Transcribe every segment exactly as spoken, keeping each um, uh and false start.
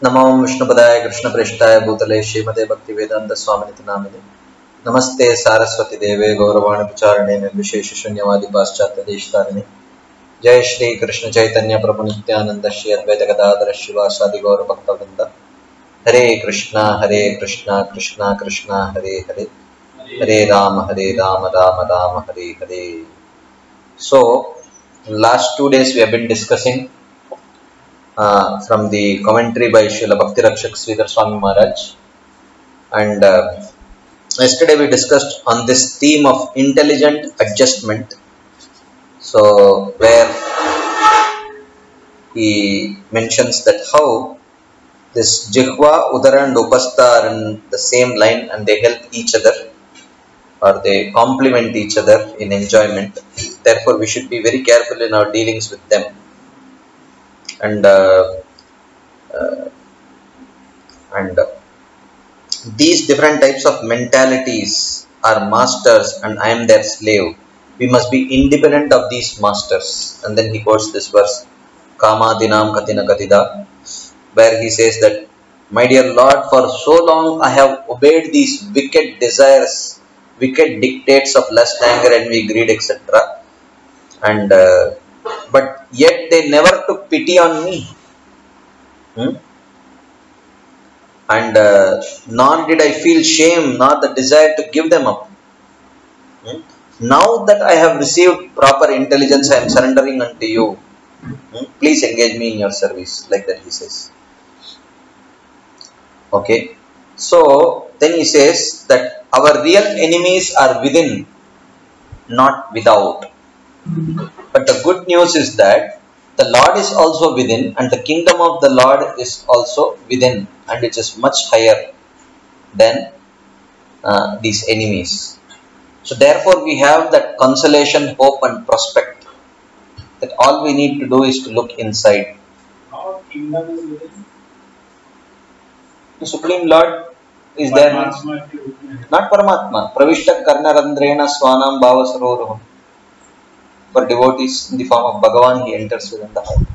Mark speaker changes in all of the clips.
Speaker 1: नमो विष्णुपदाय कृष्णप्रेष्ठाय भूतले श्रीमते भक्तिवेदांत स्वामिनिति नामिने नमस्ते सारस्वती देवे गौरवाणी प्रचारिणे निर्विशेष शून्यवादी पाश्चात्य देशतारिणे जय श्री कृष्ण चैतन्य प्रभु नित्यानंद श्री अद्वैत गदाधर शिवासादि गौर भक्तवृंद हरे कृष्णा हरे कृष्णा कृष्णा कृष्णा हरे हरे हरे राम हरे Ram Ram Ram Hare Hare. So last two days we have been discussing Uh, from the commentary by Srila Bhakti Rakshak Sridhar Swami Maharaj, and uh, yesterday we discussed on this theme of intelligent adjustment. So where he mentions that how this Jihva, Udara and Upastha are in the same line and they help each other or they complement each other in enjoyment. Therefore we should be very careful in our dealings with them. And uh, uh, and uh, these different types of mentalities are masters and I am their slave. We must be independent of these masters. And then he quotes this verse, Kama dinam katina katida, where he says that, my dear Lord, for so long I have obeyed these wicked desires, wicked dictates of lust, anger, envy, greed, et cetera. And uh, but yet they never took pity on me. Hmm? And uh, nor did I feel shame nor the desire to give them up. Hmm? Now that I have received proper intelligence, I am surrendering unto you. Hmm? Please engage me in your service. Like that he says. Okay. So then he says that our real enemies are within, not without. But the good news is that the Lord is also within and the kingdom of the Lord is also within, and it is much higher than uh, these enemies. So therefore we have that consolation, hope and prospect that all we need to do is to look inside.
Speaker 2: Our kingdom is within.
Speaker 1: The Supreme Lord is there. Not Paramatma. Pravishta Karnarandrena Swanam Bhavasaroroham. For devotees in the form of Bhagavan, he enters within the heart.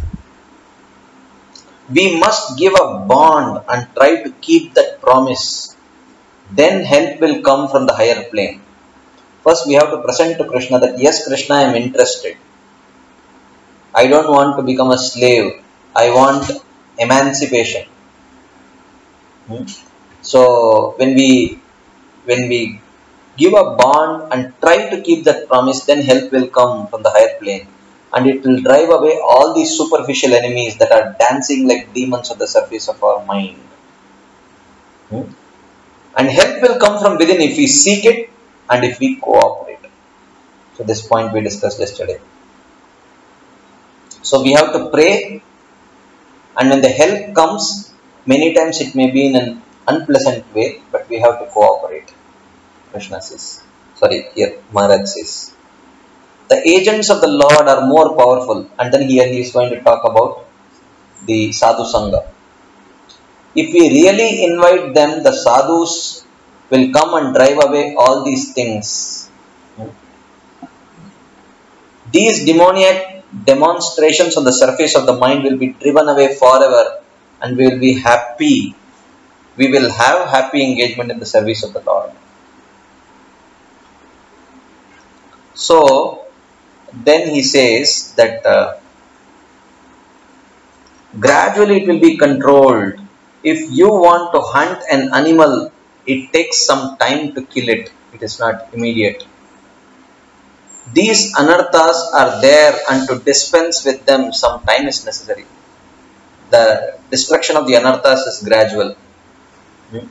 Speaker 1: We must give a bond and try to keep that promise. Then help will come from the higher plane. First we have to present to Krishna that yes, Krishna, I am interested. I don't want to become a slave. I want emancipation. Hmm? So when we when we give a bond and try to keep that promise, then help will come from the higher plane. And it will drive away all these superficial enemies that are dancing like demons on the surface of our mind. Hmm? And help will come from within if we seek it and if we cooperate. So this point we discussed yesterday. So we have to pray, and when the help comes, many times it may be in an unpleasant way, but we have to cooperate. Krishna says, sorry, here Maharaj says, the agents of the Lord are more powerful. And then here he is going to talk about the sadhu sangha. If we really invite them, the sadhus will come and drive away all these things. These demoniac demonstrations on the surface of the mind will be driven away forever, and we will be happy. We will have happy engagement in the service of the Lord. So then he says that uh, gradually it will be controlled. If you want to hunt an animal, it takes some time to kill it. It is not immediate. These anarthas are there, and to dispense with them some time is necessary. The destruction of the anarthas is gradual. Hmm?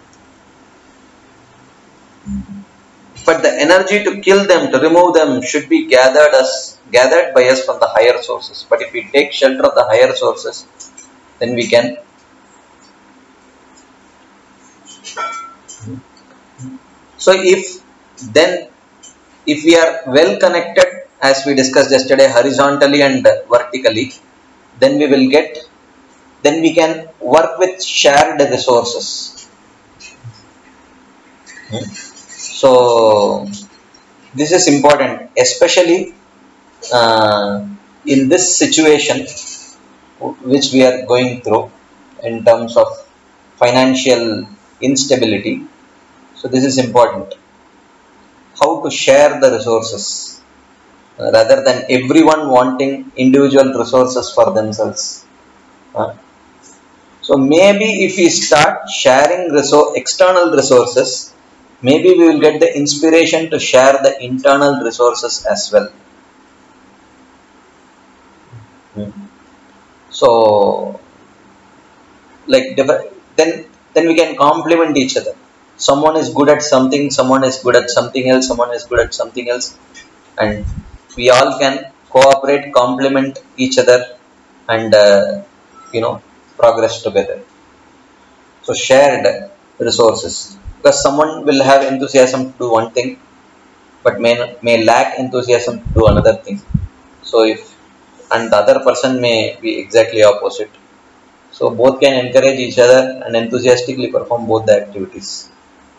Speaker 1: But the energy to kill them, to remove them, should be gathered us gathered by us from the higher sources. But if we take shelter of the higher sources, then we can. So if then if we are well connected, as we discussed yesterday, horizontally and vertically, then we will get, then we can work with shared resources. Hmm? So this is important, especially uh, in this situation which we are going through. in terms of financial instability. So this is important. How to share the resources uh, rather than everyone wanting individual resources for themselves. Uh, so maybe if we start sharing resor- external resources, maybe we will get the inspiration to share the internal resources as well. Hmm. So, like then then we can complement each other. Someone is good at something, someone is good at something else, someone is good at something else, and we all can cooperate, complement each other, and uh, you know progress together. So shared resources, because someone will have enthusiasm to do one thing, but may may lack enthusiasm to do another thing. So if and the other person may be exactly opposite. So both can encourage each other and enthusiastically perform both the activities.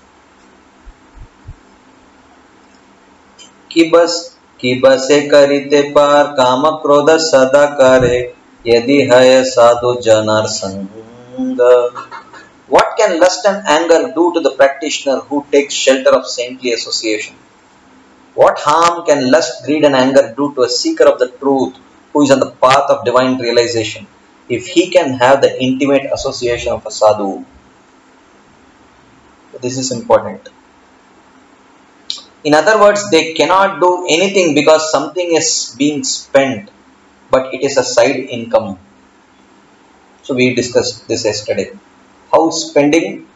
Speaker 1: कि बस कि बसे करिते पार काम क्रोध सदा करे यदि है साधु जनार संग. What can lust and anger do to the practitioner who takes shelter of saintly association? What harm can lust, greed and anger do to a seeker of the truth who is on the path of divine realization if he can have the intimate association of a sadhu? This is important. In other words, they cannot do anything because something is being spent, but it is a side income. So we discussed this yesterday. How spending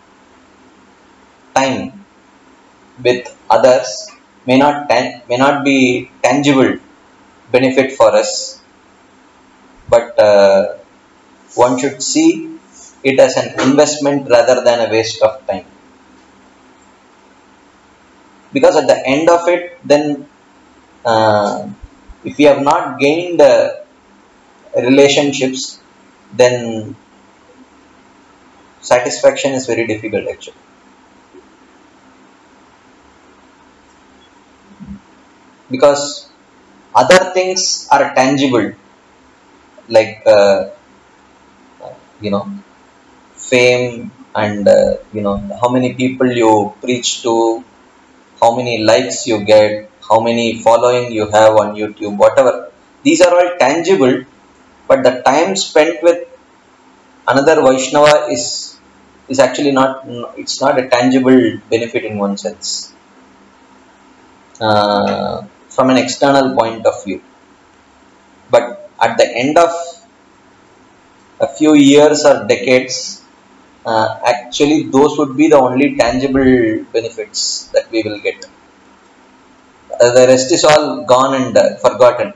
Speaker 1: time with others may not tan- may not be tangible benefit for us, but uh, one should see it as an investment rather than a waste of time. Because at the end of it, then uh, if we have not gained uh, relationships, then satisfaction is very difficult actually. Because other things are tangible, like uh, you know fame, and uh, you know how many people you preach to, how many likes you get, how many following you have on YouTube, whatever. These are all tangible, but the time spent with another Vaishnava is is actually not, it's not a tangible benefit in one sense, uh, from an external point of view. But at the end of a few years or decades, uh, actually those would be the only tangible benefits that we will get. Uh, the rest is all gone and uh, forgotten.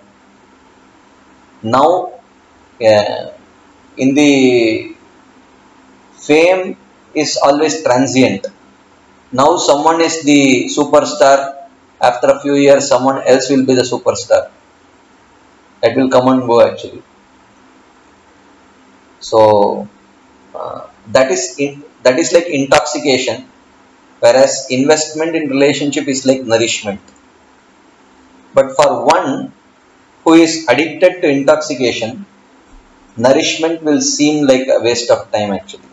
Speaker 1: Now, uh, in the fame is always transient. Now someone is the superstar. After a few years, someone else will be the superstar. That will come and go actually. So uh, that is in, that is like intoxication, whereas investment in relationship is like nourishment. But for one who is addicted to intoxication, nourishment will seem like a waste of time actually.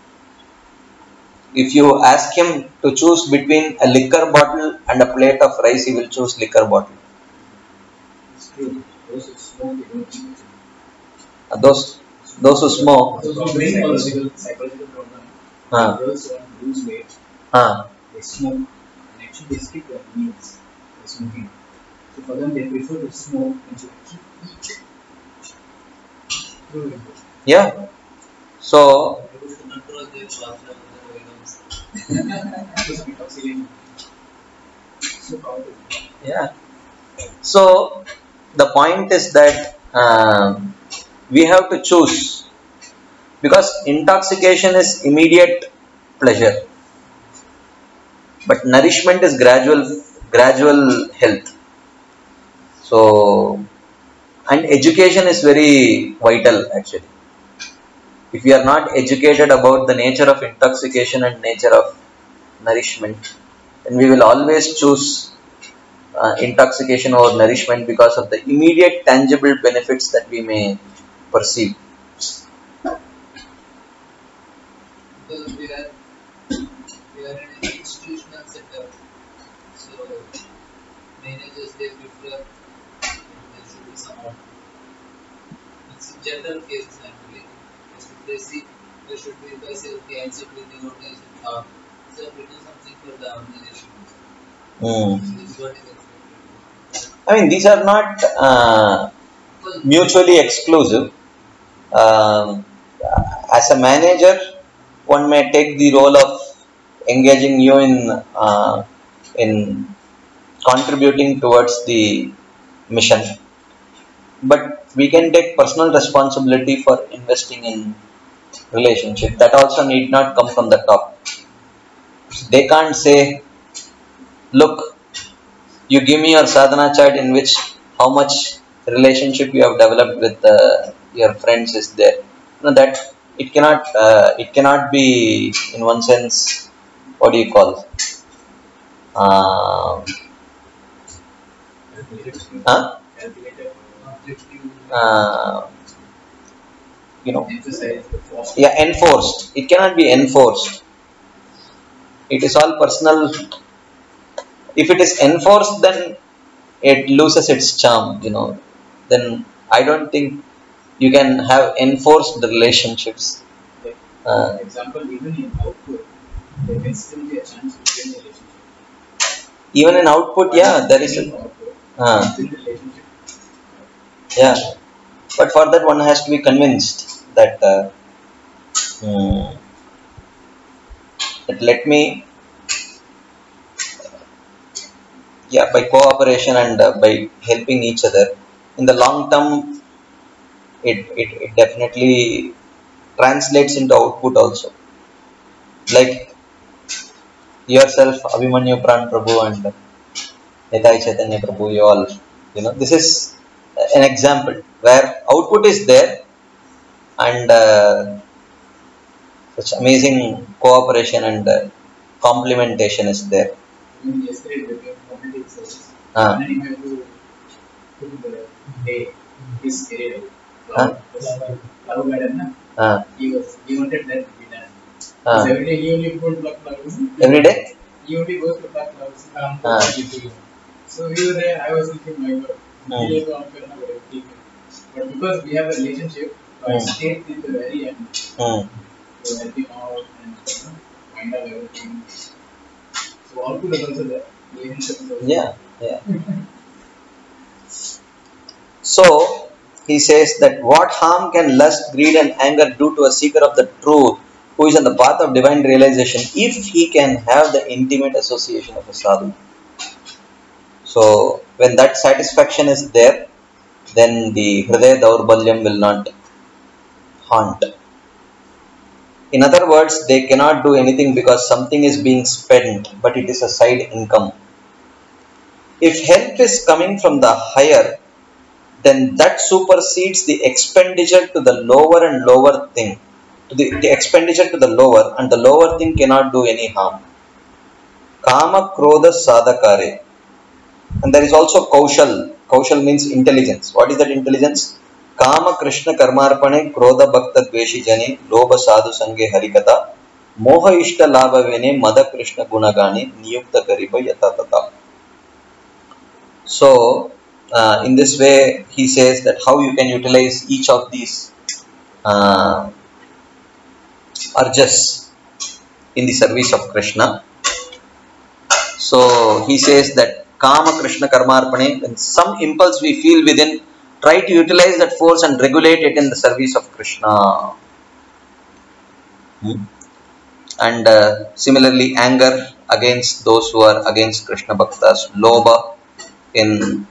Speaker 1: If you ask him to choose between a liquor bottle and a plate of rice, he will choose liquor bottle.
Speaker 2: It's true. Those who smoke, they don't eat.
Speaker 1: Uh, those those who smoke,
Speaker 2: Those who bring psychological, psychological problem.
Speaker 1: uh,
Speaker 2: Girls who want to lose weight,
Speaker 1: uh,
Speaker 2: they smoke, and actually they skip their meals by smoking. So for them, they prefer to smoke and to actually eat.
Speaker 1: yeah. So
Speaker 2: Because of intoxication. So powerful.
Speaker 1: yeah. So the point is that um, we have to choose, because intoxication is immediate pleasure, but nourishment is gradual gradual health. So, and education is very vital actually. If we are not educated about the nature of intoxication and nature of nourishment, then we will always choose uh, intoxication over nourishment because of the immediate tangible benefits that we may perceive.
Speaker 2: because we are we are in an institutional setup, so managers they prefer there should be some output. It's general cases I'm relating. If they see there should be, if I say okay, I'm sit with the organization thought, so I'm doing something for the organization.
Speaker 1: Mm.
Speaker 2: So this is what is expected.
Speaker 1: I mean, these are not uh,
Speaker 2: Because
Speaker 1: mutually exclusive. Um, as a manager, one may take the role of engaging you in uh, in contributing towards the mission, but we can take personal responsibility for investing in relationship. That also need not come from the top. They can't say, look, you give me your sadhana chart in which how much relationship you have developed with uh, your friends is there. No, that it cannot uh, it cannot be in one sense. What do you call? Uh, huh? Uh, you know,
Speaker 2: emphasize the force.
Speaker 1: yeah, enforced. It cannot be enforced. It is all personal. If it is enforced, then it loses its charm. You know, then I don't think you can have enforced relationships.
Speaker 2: Like,
Speaker 1: Uh,
Speaker 2: for example, even in output, there can still be a chance to build a relationship.
Speaker 1: even in output, yeah, there is.
Speaker 2: In
Speaker 1: A,
Speaker 2: output,
Speaker 1: uh,
Speaker 2: build a relationship.
Speaker 1: yeah, but for that one has to be convinced that. Uh, hmm, that let me, yeah, by cooperation and uh, by helping each other in the long term, it, it, it definitely translates into output also. Like yourself, Abhimanyu Pran Prabhu and Nitai Chaitanya Prabhu, you all, you know, this is an example where output is there and uh, such amazing cooperation and uh, complementation is there.
Speaker 2: Even yesterday, we were community service.
Speaker 1: Ah.
Speaker 2: And then you have to put the day, his career.
Speaker 1: Ah.
Speaker 2: Love Garden,
Speaker 1: Uh,
Speaker 2: he was, he wanted that to be done.
Speaker 1: uh,
Speaker 2: Because every day he only put pluck flowers.
Speaker 1: every day?
Speaker 2: He only goes to pluck flowers. Um,
Speaker 1: Ah.
Speaker 2: So we were there, I was thinking, my God,
Speaker 1: Hmm.
Speaker 2: he is on Karna, but everything. But because we have a relationship, I
Speaker 1: Hmm.
Speaker 2: stayed till the very end
Speaker 1: Hmm.
Speaker 2: to help him out and you know, find out everything. So output is also there. Relationship is also
Speaker 1: Yeah, yeah. So he says that what harm can lust, greed, and anger do to a seeker of the truth who is on the path of divine realization if he can have the intimate association of a sadhu? So when that satisfaction is there, then the hridaya daurbalyam will not haunt. In other words, they cannot do anything because something is being spent, but it is a side income. If help is coming from the higher, then that supersedes the expenditure to the lower and lower thing. To the, the expenditure to the lower, and the lower thing cannot do any harm. Kama Krodha Sadhakare. And there is also Kaushal. Kaushal means intelligence. What is that intelligence? Kama Krishna Karmarpane Krodha Bhakta Dveshi Jani Lobha Sadhu Sange Harikata Moha Ishta Labha Vene Mada Krishna Gunagani Niyukta Kariba Yatatata. So, uh, in this way, he says that how you can utilize each of these uh, urges in the service of Krishna. So, he says that Kama Krishna Karmarpane, when some impulse we feel within, try to utilize that force and regulate it in the service of Krishna. Hmm. And uh, similarly, anger against those who are against Krishna Bhaktas, Lobha in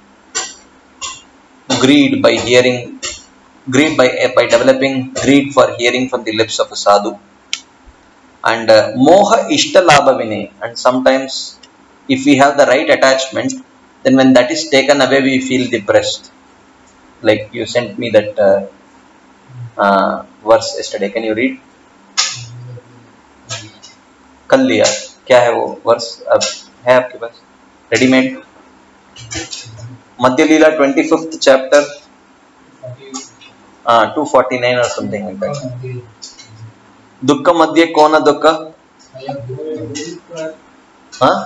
Speaker 1: greed by hearing, greed by by developing greed for hearing from the lips of a sadhu, and uh, moha ishta labha vine, and sometimes if we have the right attachment, then when that is taken away we feel depressed. Like you sent me that uh, uh, verse yesterday, can you read? कल लिया, क्या है वो verse? अब है आपके पास readymade? Madhya Lila twenty fifth chapter, uh, two forty-nine or something like that. Dukkha madhye kona dukkha? Huh?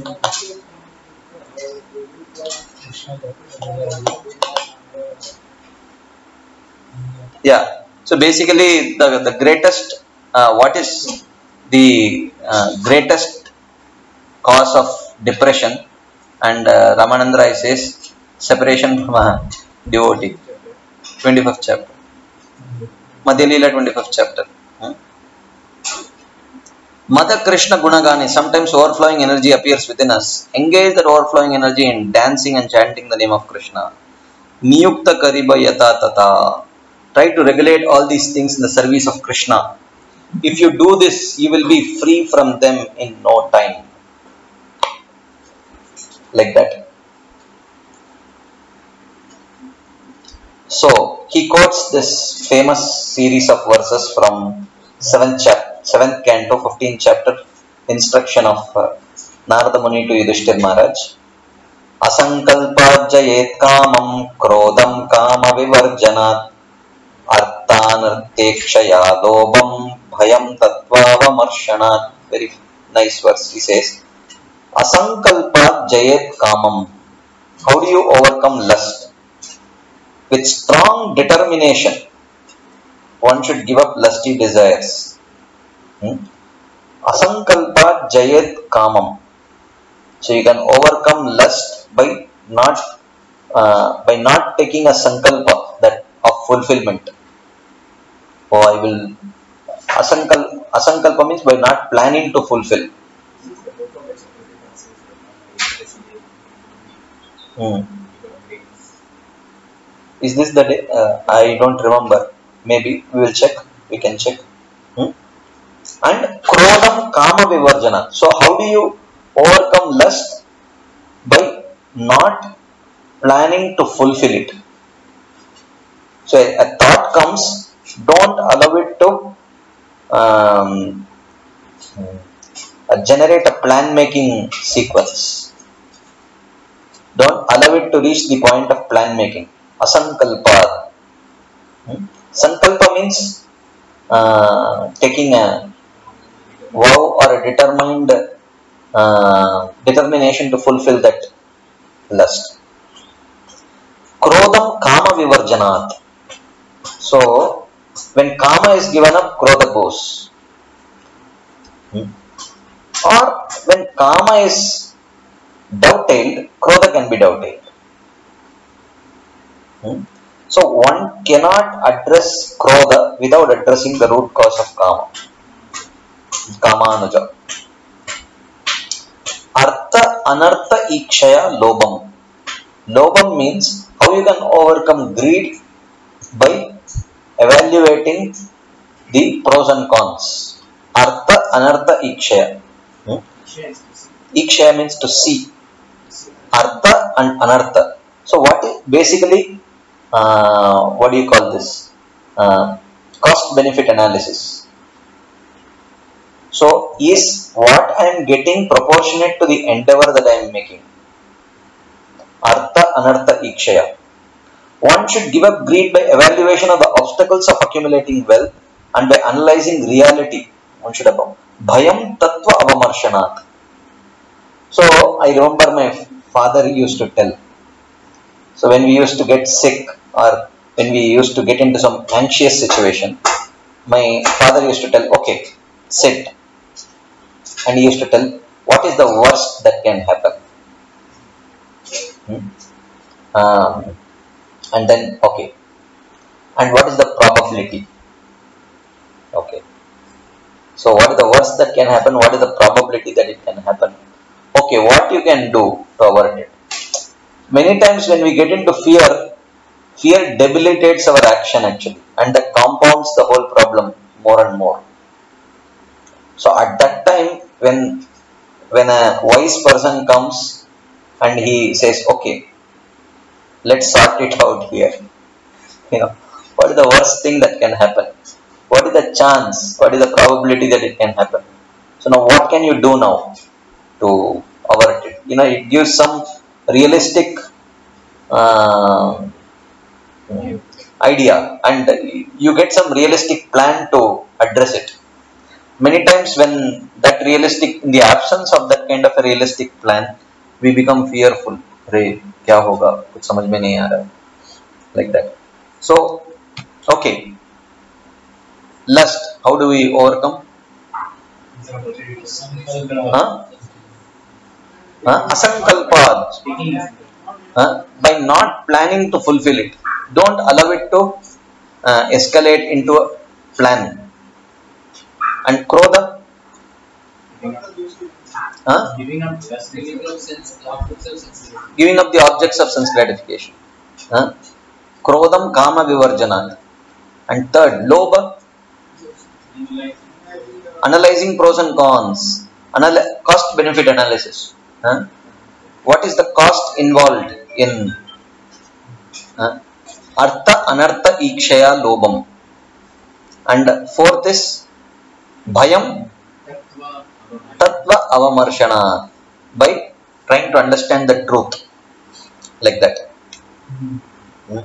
Speaker 1: Yeah. So basically, the, the greatest, uh, what is the uh, greatest cause of depression? And uh, Ramananda Rai says separation from a devotee. twenty-fifth chapter. Madhya Leela, twenty-fifth chapter. Hmm? Mother Krishna Gunagani, sometimes overflowing energy appears within us. Engage that overflowing energy in dancing and chanting the name of Krishna. Niyukta Kariba Yata Tata. Try to regulate all these things in the service of Krishna. If you do this, you will be free from them in no time. Like that. So, he quotes this famous series of verses from seventh chapter, seventh canto, fifteenth chapter, instruction of uh, Narada Muni to Yudhishthir Maharaj. Asankalpajayet kamam krodam kama vivarjanat arthanartekshaya lobam bhayam tatvavamarshanaat. Very nice verse. He says, Asankalpajayet kamam. How do you overcome lust? With strong determination, one should give up lusty desires. Hmm? Asankalpa jayet kamam. So you can overcome lust by not uh, by not taking a sankalpa that of fulfillment. Oh, I will asankal asankalpa means by not planning to fulfill. Hmm. Is this the day? Uh, I don't remember. Maybe we will check. We can check. Hmm? And krodam kama vivarjana. So how do you overcome lust? By not planning to fulfill it. So a, a thought comes, don't allow it to um, uh, generate a plan making sequence. Don't allow it to reach the point of plan making. Asankalpa. Hmm? Sankalpa means uh, taking a vow or a determined uh, determination to fulfill that lust. Krodam kama vivarjanat. So, when kama is given up, krodha goes. Hmm? Or when kama is dovetailed, krodha can be dovetailed. Hmm? So, one cannot address krodha without addressing the root cause of kama. Kamanuja. Artha anartha ikshaya lobam. Lobam means how you can overcome greed by evaluating the pros and cons. Artha anartha ikshaya. Hmm? Ikshaya means to see. Artha and anartha. So what is basically uh, what do you call this? Uh, cost benefit analysis. So is what I am getting proportionate to the endeavor that I am making? Artha anartha ikshaya. One should give up greed by evaluation of the obstacles of accumulating wealth and by analyzing reality. One should have bhayam tattva avamarshanaat. So I remember my father used to tell. So when we used to get sick or when we used to get into some anxious situation, my father used to tell, okay, sit. And he used to tell, what is the worst that can happen? Hmm? Um, and then, okay. And what is the probability? Okay. So what is the worst that can happen? What is the probability that it can happen? Okay, what you can do to avoid it? Many times when we get into fear, fear debilitates our action actually, and that compounds the whole problem more and more. So at that time, when when a wise person comes and he says, okay, let's sort it out here. You know, what is the worst thing that can happen? What is the chance? What is the probability that it can happen? So now what can you do now to avert it? You know, it gives some realistic uh, idea and you get some realistic plan to address it. Many times when that realistic, in the absence of that kind of a realistic plan, we become fearful. Re, kya hoga? Kuch samajh mein nahi aa raha. Like that. So, okay. Lust, how do we overcome? Huh? Huh? Asankalpa. Huh? By not planning to fulfill it. Don't allow it to uh, escalate into a plan. And krodha? Huh?
Speaker 2: Giving up just giving up sense objects of sense.
Speaker 1: Giving up the objects of sense gratification. Huh? Krodham kama vivarjanat. And third, lobha. Analyzing pros and cons. Anal- cost benefit analysis. Huh? What is the cost involved in uh, artha anartha ikshaya lobham? And fourth is bhayam tattva avamarshana, by trying to understand the truth, like that. Hmm.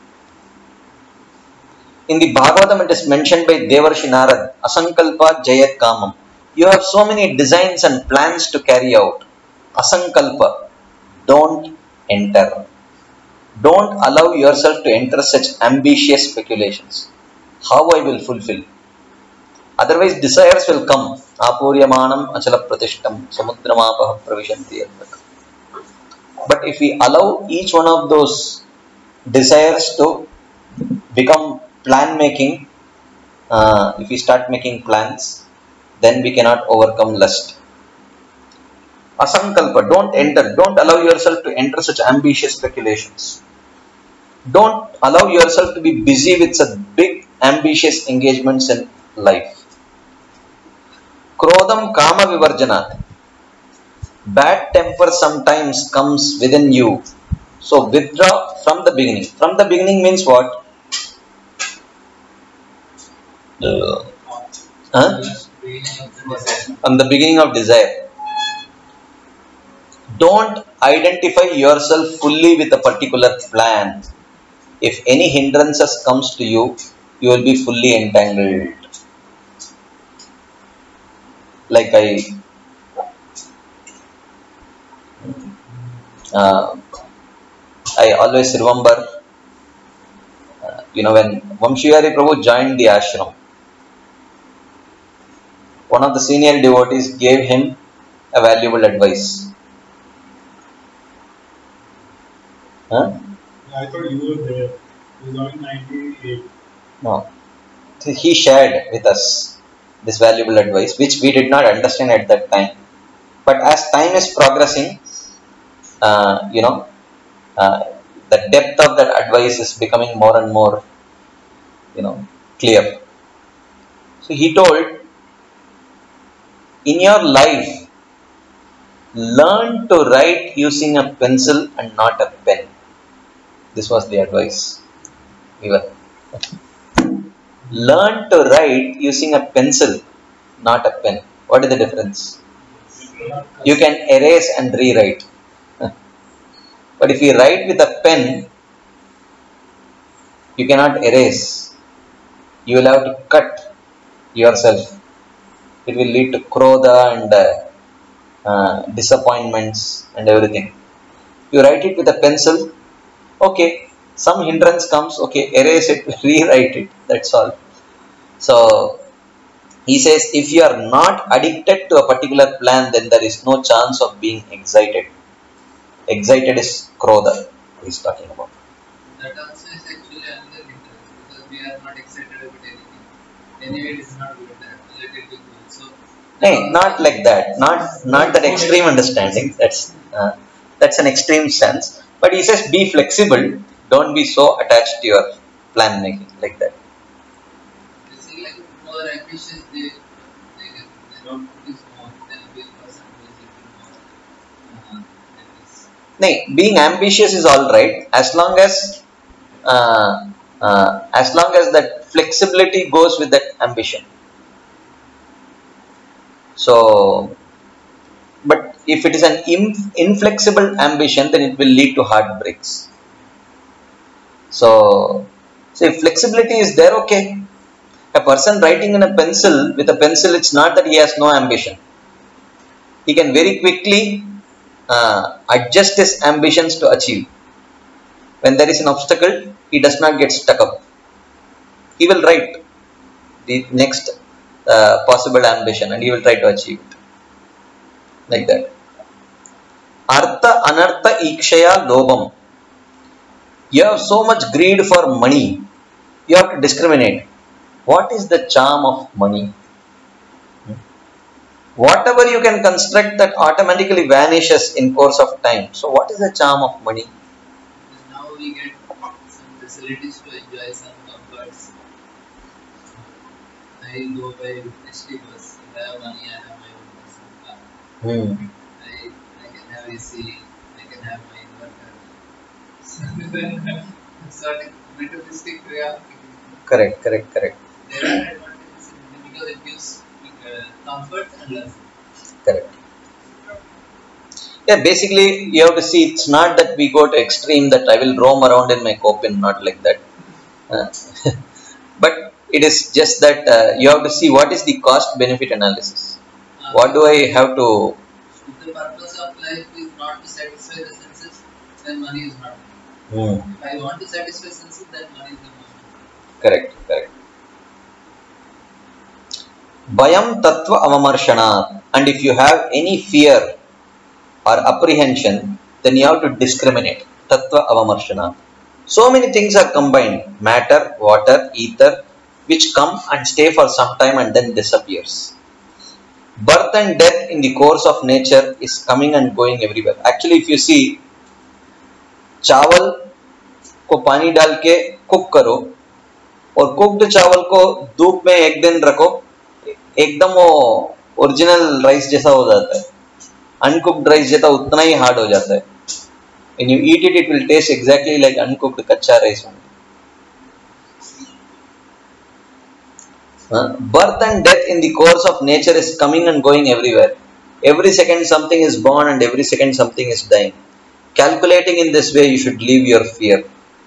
Speaker 1: In the Bhagavatam, it is mentioned by Devarshi Narad, Asankalpa Jayat Kamam. You have so many designs and plans to carry out. Asankalpa, don't enter. Don't allow yourself to enter such ambitious speculations. How I will fulfill? Otherwise, desires will come. Apuryamanam achala pratishtam samudramapah pravishanti. But if we allow each one of those desires to become plan making, uh, if we start making plans, then we cannot overcome lust. Asankalpa, don't enter, don't allow yourself to enter such ambitious speculations. Don't allow yourself to be busy with such big ambitious engagements in life. Krodham kama vivarjanat. Bad temper sometimes comes within you. So withdraw from the beginning. From the beginning means what? Uh, huh? From the beginning of desire. Don't identify yourself fully with a particular plan. If any hindrances comes to you, you will be fully entangled. Like I, uh, I always remember, uh, you know, when Vamshihari Prabhu joined the ashram, one of the senior devotees gave him a valuable advice. Huh?
Speaker 3: I thought you were there. You joined in ninety-eight.
Speaker 1: No. He shared with us this valuable advice, which we did not understand at that time. But as time is progressing, uh, you know, uh, the depth of that advice is becoming more and more, you know, clear. So he told, in your life, learn to write using a pencil and not a pen. This was the advice given. Learn to write using a pencil, not a pen. What is the difference? You can erase and rewrite. But if you write with a pen, you cannot erase. You will have to cut yourself. It will lead to krodha and uh, uh, disappointments and everything. You write it with a pencil, okay, some hindrance comes, okay, erase it, rewrite it, that's all. So, he says, if you are not addicted to a particular plan, then there is no chance of being excited. Excited is krodha, he's talking about.
Speaker 2: That also is actually another hindrance because we are not excited about anything. Anyway, it is not good. Let it be good. So,
Speaker 1: Hey, not like that. Not not that extreme understanding. That's uh, that's an extreme sense. But he says, be flexible. Don't be so attached to your plan making like that.
Speaker 2: they say like more ambitious, they they, they don't produce more than a big person who is little more. Uh, that is,
Speaker 1: No, being ambitious is all right as long as uh, uh, as long as that flexibility goes with that ambition. So, but if it is an inf- inflexible ambition, then it will lead to heartbreaks. So, so if flexibility is there, okay. A person writing in a pencil, with a pencil, it's not that he has no ambition. He can very quickly uh, adjust his ambitions to achieve. When there is an obstacle, he does not get stuck up. He will write the next uh, possible ambition and he will try to achieve it. Like that. Artha anartha ikshaya lobam. You have so much greed for money. You have to discriminate. What is the charm of money? Whatever you can construct, that automatically vanishes in course of time. So what is the charm of money?
Speaker 2: Now we get some facilities to enjoy some comforts. I go by district bus. If I have money, I have my own personal car.
Speaker 1: Hmm.
Speaker 2: I, I can have A C, I can have my inverter. So then, sort of materialistic way of thinking.
Speaker 1: Correct, correct, correct.
Speaker 2: There are advantages in it because it gives uh, comfort and love.
Speaker 1: Correct. Yeah, basically you have to see, it's not that we go to extreme that I will roam around in my coffin, not like that. Uh, but it is just that uh, you have to see what is the cost benefit analysis.
Speaker 2: Uh,
Speaker 1: What do I have to...
Speaker 2: If the purpose of life is not to satisfy the senses, then money is not.
Speaker 1: Hmm.
Speaker 2: If I want to satisfy senses, then money is the most.
Speaker 1: Correct, correct. Bhayam tattva avamarshana. And if you have any fear or apprehension, then you have to discriminate. Tattva avamarshana. So many things are combined. Matter, water, ether, which come and stay for some time and then disappears. Birth and death in the course of nature is coming and going everywhere. Actually, if you see, चावल को पानी डाल के cook करो और cooked चावल को धूप में एक दिन रखो, एकदम वो ओरिजिनल राइस जैसा हो जाता है. अनकुक्ड राइस जैसा उतना ही हार्ड हो जाता है. When you eat it, it will taste exactly like uncooked kaccha rice. Uh, birth and death in the course of nature is coming and going everywhere. Every second something is born and every second something is dying. Calculating in this way, you should leave your fear.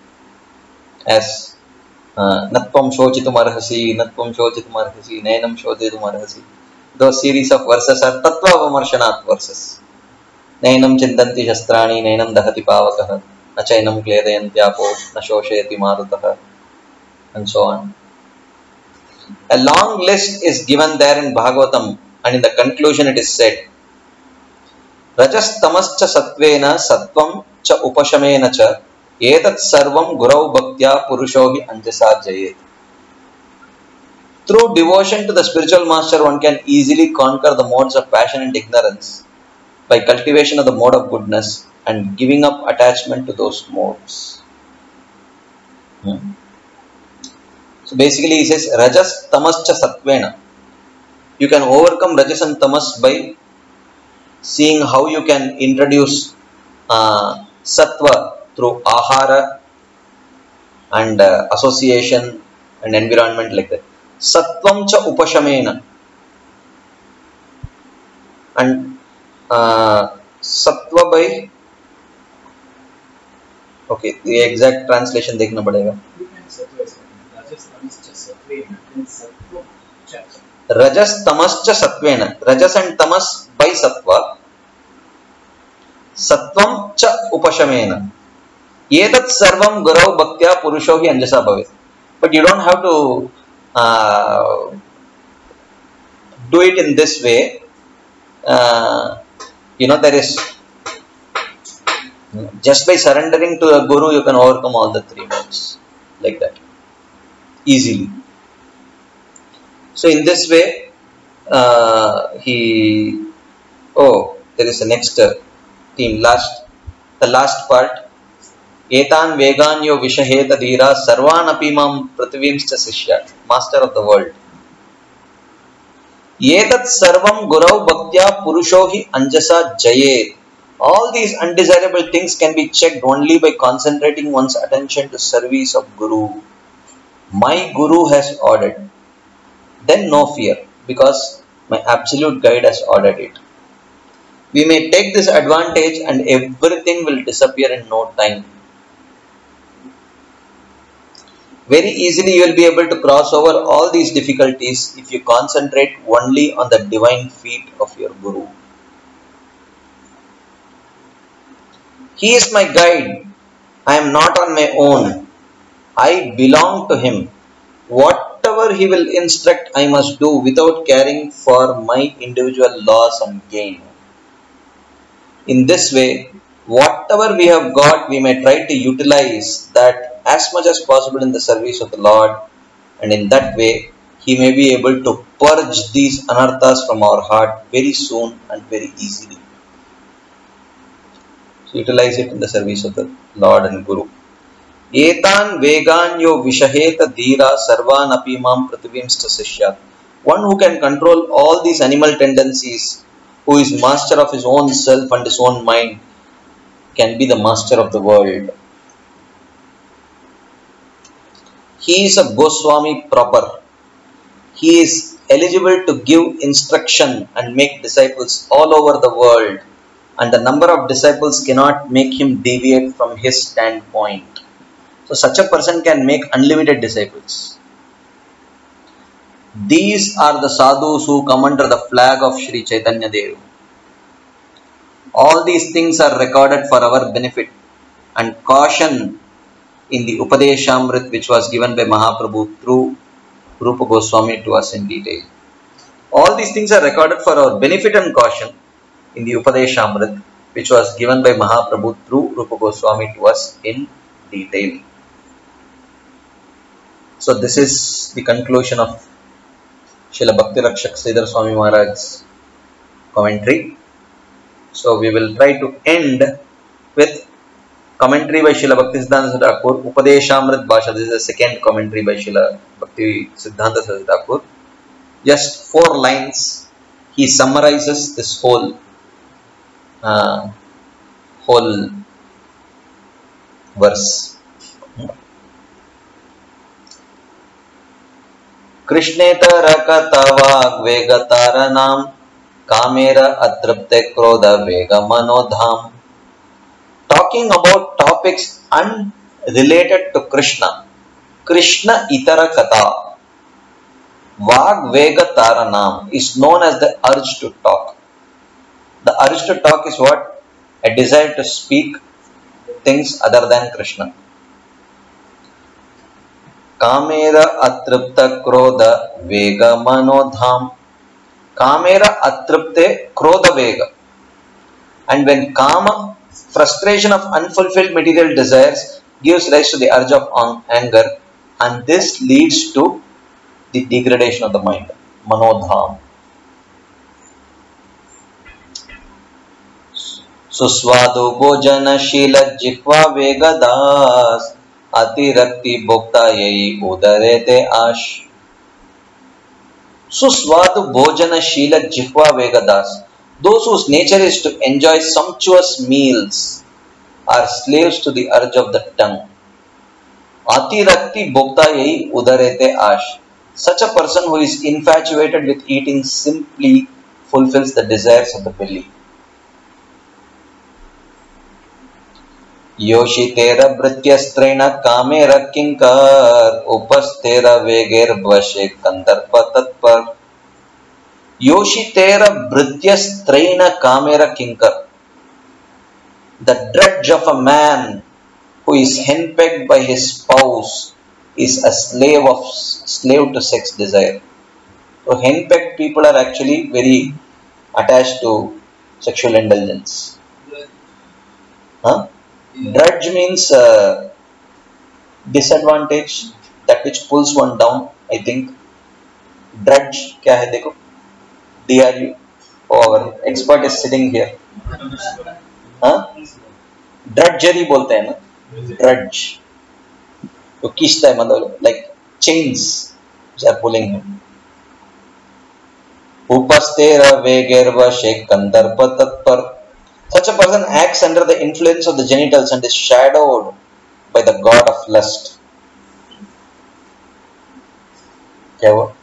Speaker 1: As Natpam Shochitum Arhasi, Natpam Shochitum Arhasi, Nainam Shochitum Arhasi. Those series of verses are Tattva Avamarshanath verses. Nainam Chintanti Shastrani, Nainam Dahati Pavakaha, Nachainam Kledayantyapo, Nashoshayati Marutaha, and so on. A long list is given there in Bhagavatam, and in the conclusion it is said, Rajas tamascha satvena sattvam cha upashamena cha etat sarvam gurau bhaktya purushohi anjasa jayet. Through devotion to the spiritual master, one can easily conquer the modes of passion and ignorance by cultivation of the mode of goodness and giving up attachment to those modes. Hmm. So basically he says, Rajas tamascha satvena. You can overcome Rajas and Tamas by seeing how you can introduce uh, Sattva through Ahara and uh, association and environment like that. Sattvam cha upashamena. And uh, Sattva by... Okay, the exact translation देखना पड़ेगा. Rajas tamascha satvena. Rajas and tamas by sattva. Sattvam cha upashamena. Yetat sarvam gurau bhaktya purushohi anjasa bhavet. But you don't have to uh, do it in this way. Uh, you know, there is just by surrendering to a guru, you can overcome all the three modes like that easily. So in this way, uh, he, oh, there is a next uh, theme, last, the last part. Etan veganyo vishaheta dhira sarvan apimam prativimscha sishya, master of the world. Yetat sarvam gurau bhaktya purushohi anjasa jaye. All these undesirable things can be checked only by concentrating one's attention to service of Guru. My Guru has ordered. Then no fear, because my absolute guide has ordered it. We may take this advantage and everything will disappear in no time. Very easily you will be able to cross over all these difficulties if you concentrate only on the divine feet of your Guru. He is my guide. I am not on my own. I belong to him. Whatever he will instruct, I must do without caring for my individual loss and gain. In this way, whatever we have got, we may try to utilize that as much as possible in the service of the Lord, and in that way, He may be able to purge these anarthas from our heart very soon and very easily. So, utilize it in the service of the Lord and Guru. Etan veganyo vishaheta dhira sarvan apimam prativimsta sishyat. One who can control all these animal tendencies, who is master of his own self and his own mind, can be the master of the world. He is a Goswami proper. He is eligible to give instruction and make disciples all over the world, and the number of disciples cannot make him deviate from his standpoint. So such a person can make unlimited disciples. These are the sadhus who come under the flag of Sri Chaitanya Dev. All these things are recorded for our benefit and caution in the Upadeshamrit which was given by Mahaprabhu through Rupa Goswami to us in detail. All these things are recorded for our benefit and caution in the Upadeshamrit which was given by Mahaprabhu through Rupa Goswami to us in detail. So this is the conclusion of Srila Bhakti Rakshak Sridhar Swami Maharaj's commentary. So we will try to end with commentary by Srila Bhakti Siddhanta Saraswati Thakur, Upadeshamrit Bhasha. This is the second commentary by Srila Bhakti Siddhanta Saraswati Thakur. Just four lines. He summarizes this whole uh, whole verse. Krishnetara katavag vegataranam kamera atrapte krodha vega manodham. Talking about topics unrelated to Krishna. Krishna itara kata. Vag vega taranam is known as the urge to talk. The urge to talk is what? A desire to speak things other than Krishna. Kamera atrapta krodha vega manodham. Kamera atrapte krodha vega. And when kama, frustration of unfulfilled material desires, gives rise to the urge of anger, and this leads to the degradation of the mind. Manodham. Susvadu bhojana shila jikva vegadas atirakti bhokta yai udarete ash. Susvadu bhojana shila jikva vegadas. Those whose nature is to enjoy sumptuous meals are slaves to the urge of the tongue. Atirakti bhokta yai udarete ash. Such a person who is infatuated with eating simply fulfills the desires of the belly. Yoshitera bhrityastrena kamera kinkar upastera veger bhashe kandarpa tatpar. Yoshitera bhrityastrena kamera kinkar. The drudge of a man who is henpecked by his spouse is a slave of slave to sex desire. So henpecked people are actually very attached to sexual indulgence. Huh? Drudge means uh, disadvantage, that which pulls one down, I think. Drudge, kya hai dekho? D R U. Oh, our expert is sitting here. Huh? Drudgery bolte hai na? Drudge. तो खींचता है मतलब like chains which are pulling him. Upastera vegerva shek kandarpa tatpar. Such a person acts under the influence of the genitals and is shadowed by the god of lust. क्या हुआ?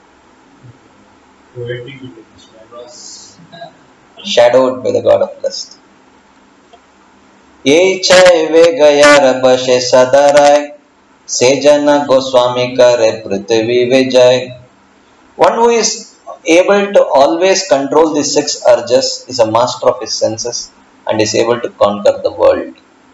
Speaker 1: Shadowed by the god of lust. Ye chai ve gaya rabashe sadarai Sejana Goswami Kare Prithvi Vijay. One who is able to always control the six urges is a master of his senses and is able to conquer the world.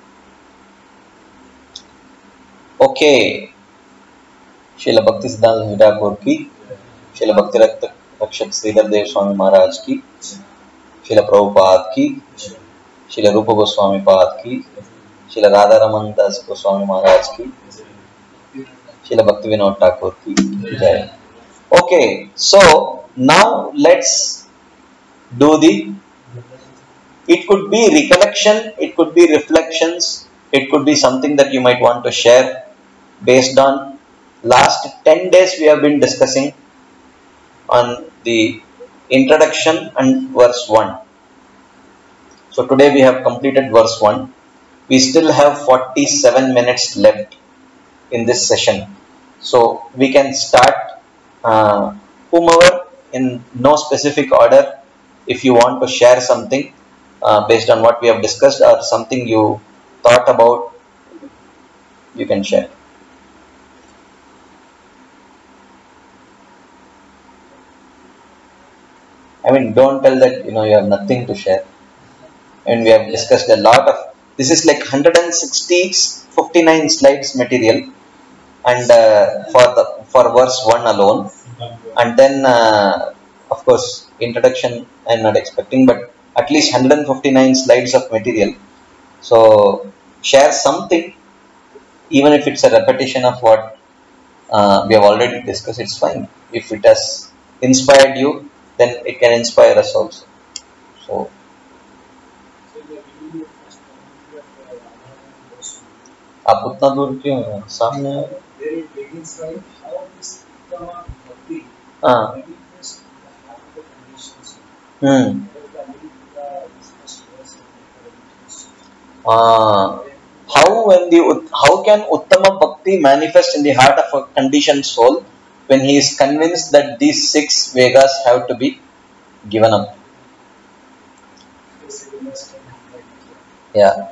Speaker 1: Okay. Srila Bhakti Siddhanta Thakur ki, Srila Bhakti Rakshak Sridhar Dev Swami Maharaj ki, Srila Prabhupada ki, Srila Rupa Goswami Pad ki, Srila Radharaman Das Goswami Maharaj ki, Srila Bhakti Vinod Thakur ki jai. Okay, so now let's do the, it could be recollection, it could be reflections, it could be something that you might want to share based on last ten days we have been discussing on the introduction and verse one. So today we have completed verse one. We still have forty-seven minutes left in this session. So we can start uh, whomever in no specific order. If you want to share something uh, based on what we have discussed or something you thought about, you can share. I mean, don't tell that you know you have nothing to share. And we have discussed a lot of. This is like one hundred sixty, fifty-nine slides material, and uh, for the for verse one alone, and then uh, of course introduction I'm not expecting, but at least one hundred fifty-nine slides of material. So share something, even if it's a repetition of what uh, we have already discussed. It's fine. If it has inspired you, then it can inspire us also. So. आप उतना दूर क्यों हैं? सामने हाँ हम्म how when the how can Uttama Bhakti manifest in the heart of a conditioned soul when he is convinced that these six Vegas have to be given up? Yeah.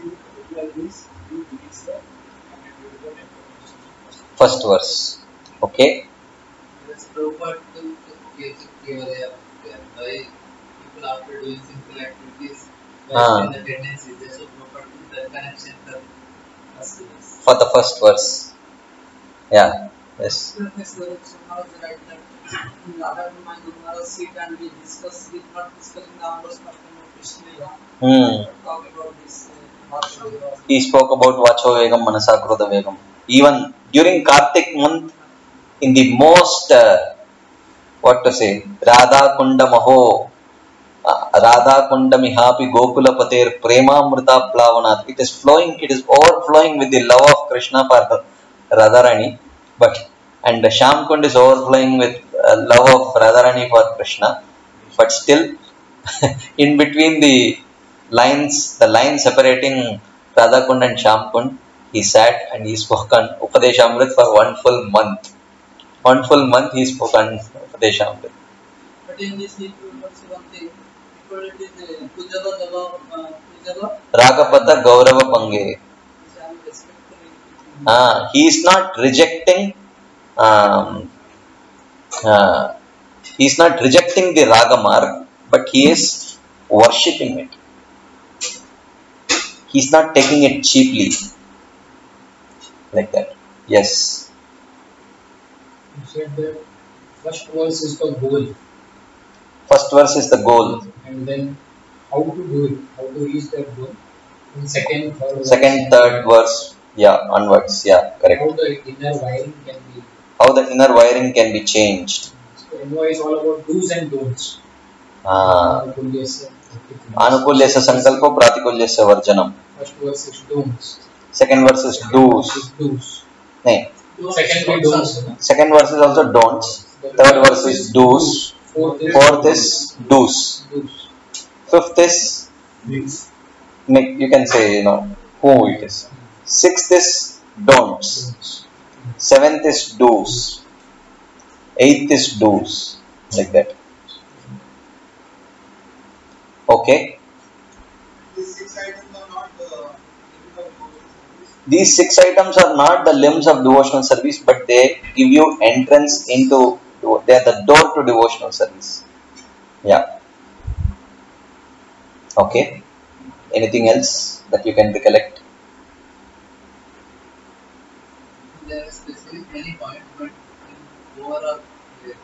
Speaker 1: First verse. Okay.
Speaker 2: Yes, Prabhupada gives people after doing simple activities,
Speaker 1: Ah.
Speaker 2: the tendency, so Prabhupada the connection
Speaker 1: for the first verse. Yeah. Yes. Hmm. He spoke about Vacho Vegam, Manasa Kruta Vegam. Even during Kartik month, in the most, uh, what to say, Radha Kunda Maho, uh, Radha Kunda Mihapi Gokula Pater Prema Mrita Plavanat. It is flowing, it is overflowing with the love of Krishna for Radharani. But, and the Sham Kund is overflowing with uh, love of Radharani for Krishna. But still, in between the lines, the line separating Radha Kund and Sham Kund, he sat and he spoke on Upadeshamrit for one full month. One full month he spoke on Upadeshamrit.
Speaker 2: But in this need to also one thing, because it is Pujava Dava, Pujava
Speaker 1: Ragapata Gaurava Pange. Ah, he is not rejecting. Um, uh, he is not rejecting the Ragamar, but he is worshipping it. He is not taking it cheaply. Like that. Yes.
Speaker 3: You said that first verse is the goal.
Speaker 1: First verse is the goal.
Speaker 3: And then how to do it, how to reach that goal. And second, third
Speaker 1: Second,
Speaker 3: verse,
Speaker 1: third verse, yeah, onwards, yeah, correct.
Speaker 3: how the inner wiring can be.
Speaker 1: How the inner wiring can be changed.
Speaker 3: So N Y is all about do's and don'ts.
Speaker 1: Ah. Anukulyasya sankalpo pratikulyasya varjanam.
Speaker 3: First verse is don'ts.
Speaker 1: Second verse is do's.
Speaker 3: Is do's.
Speaker 1: Nee.
Speaker 3: Second is don'ts.
Speaker 1: Second verse is also don'ts. Third verse is do's.
Speaker 3: Fourth is,
Speaker 1: Fourth is do's.
Speaker 3: do's.
Speaker 1: Fifth is, you can say, you know, who it is. Sixth is don'ts.
Speaker 3: don'ts.
Speaker 1: Seventh is do's. Eighth is do's. Like that. Okay.
Speaker 4: These six items are not uh, difficult
Speaker 1: These six items are not the limbs of devotional service, but they give you entrance into, they are the door to devotional service. Yeah. Okay. Anything else that you can recollect?
Speaker 2: There are specific many points, but in overall, like,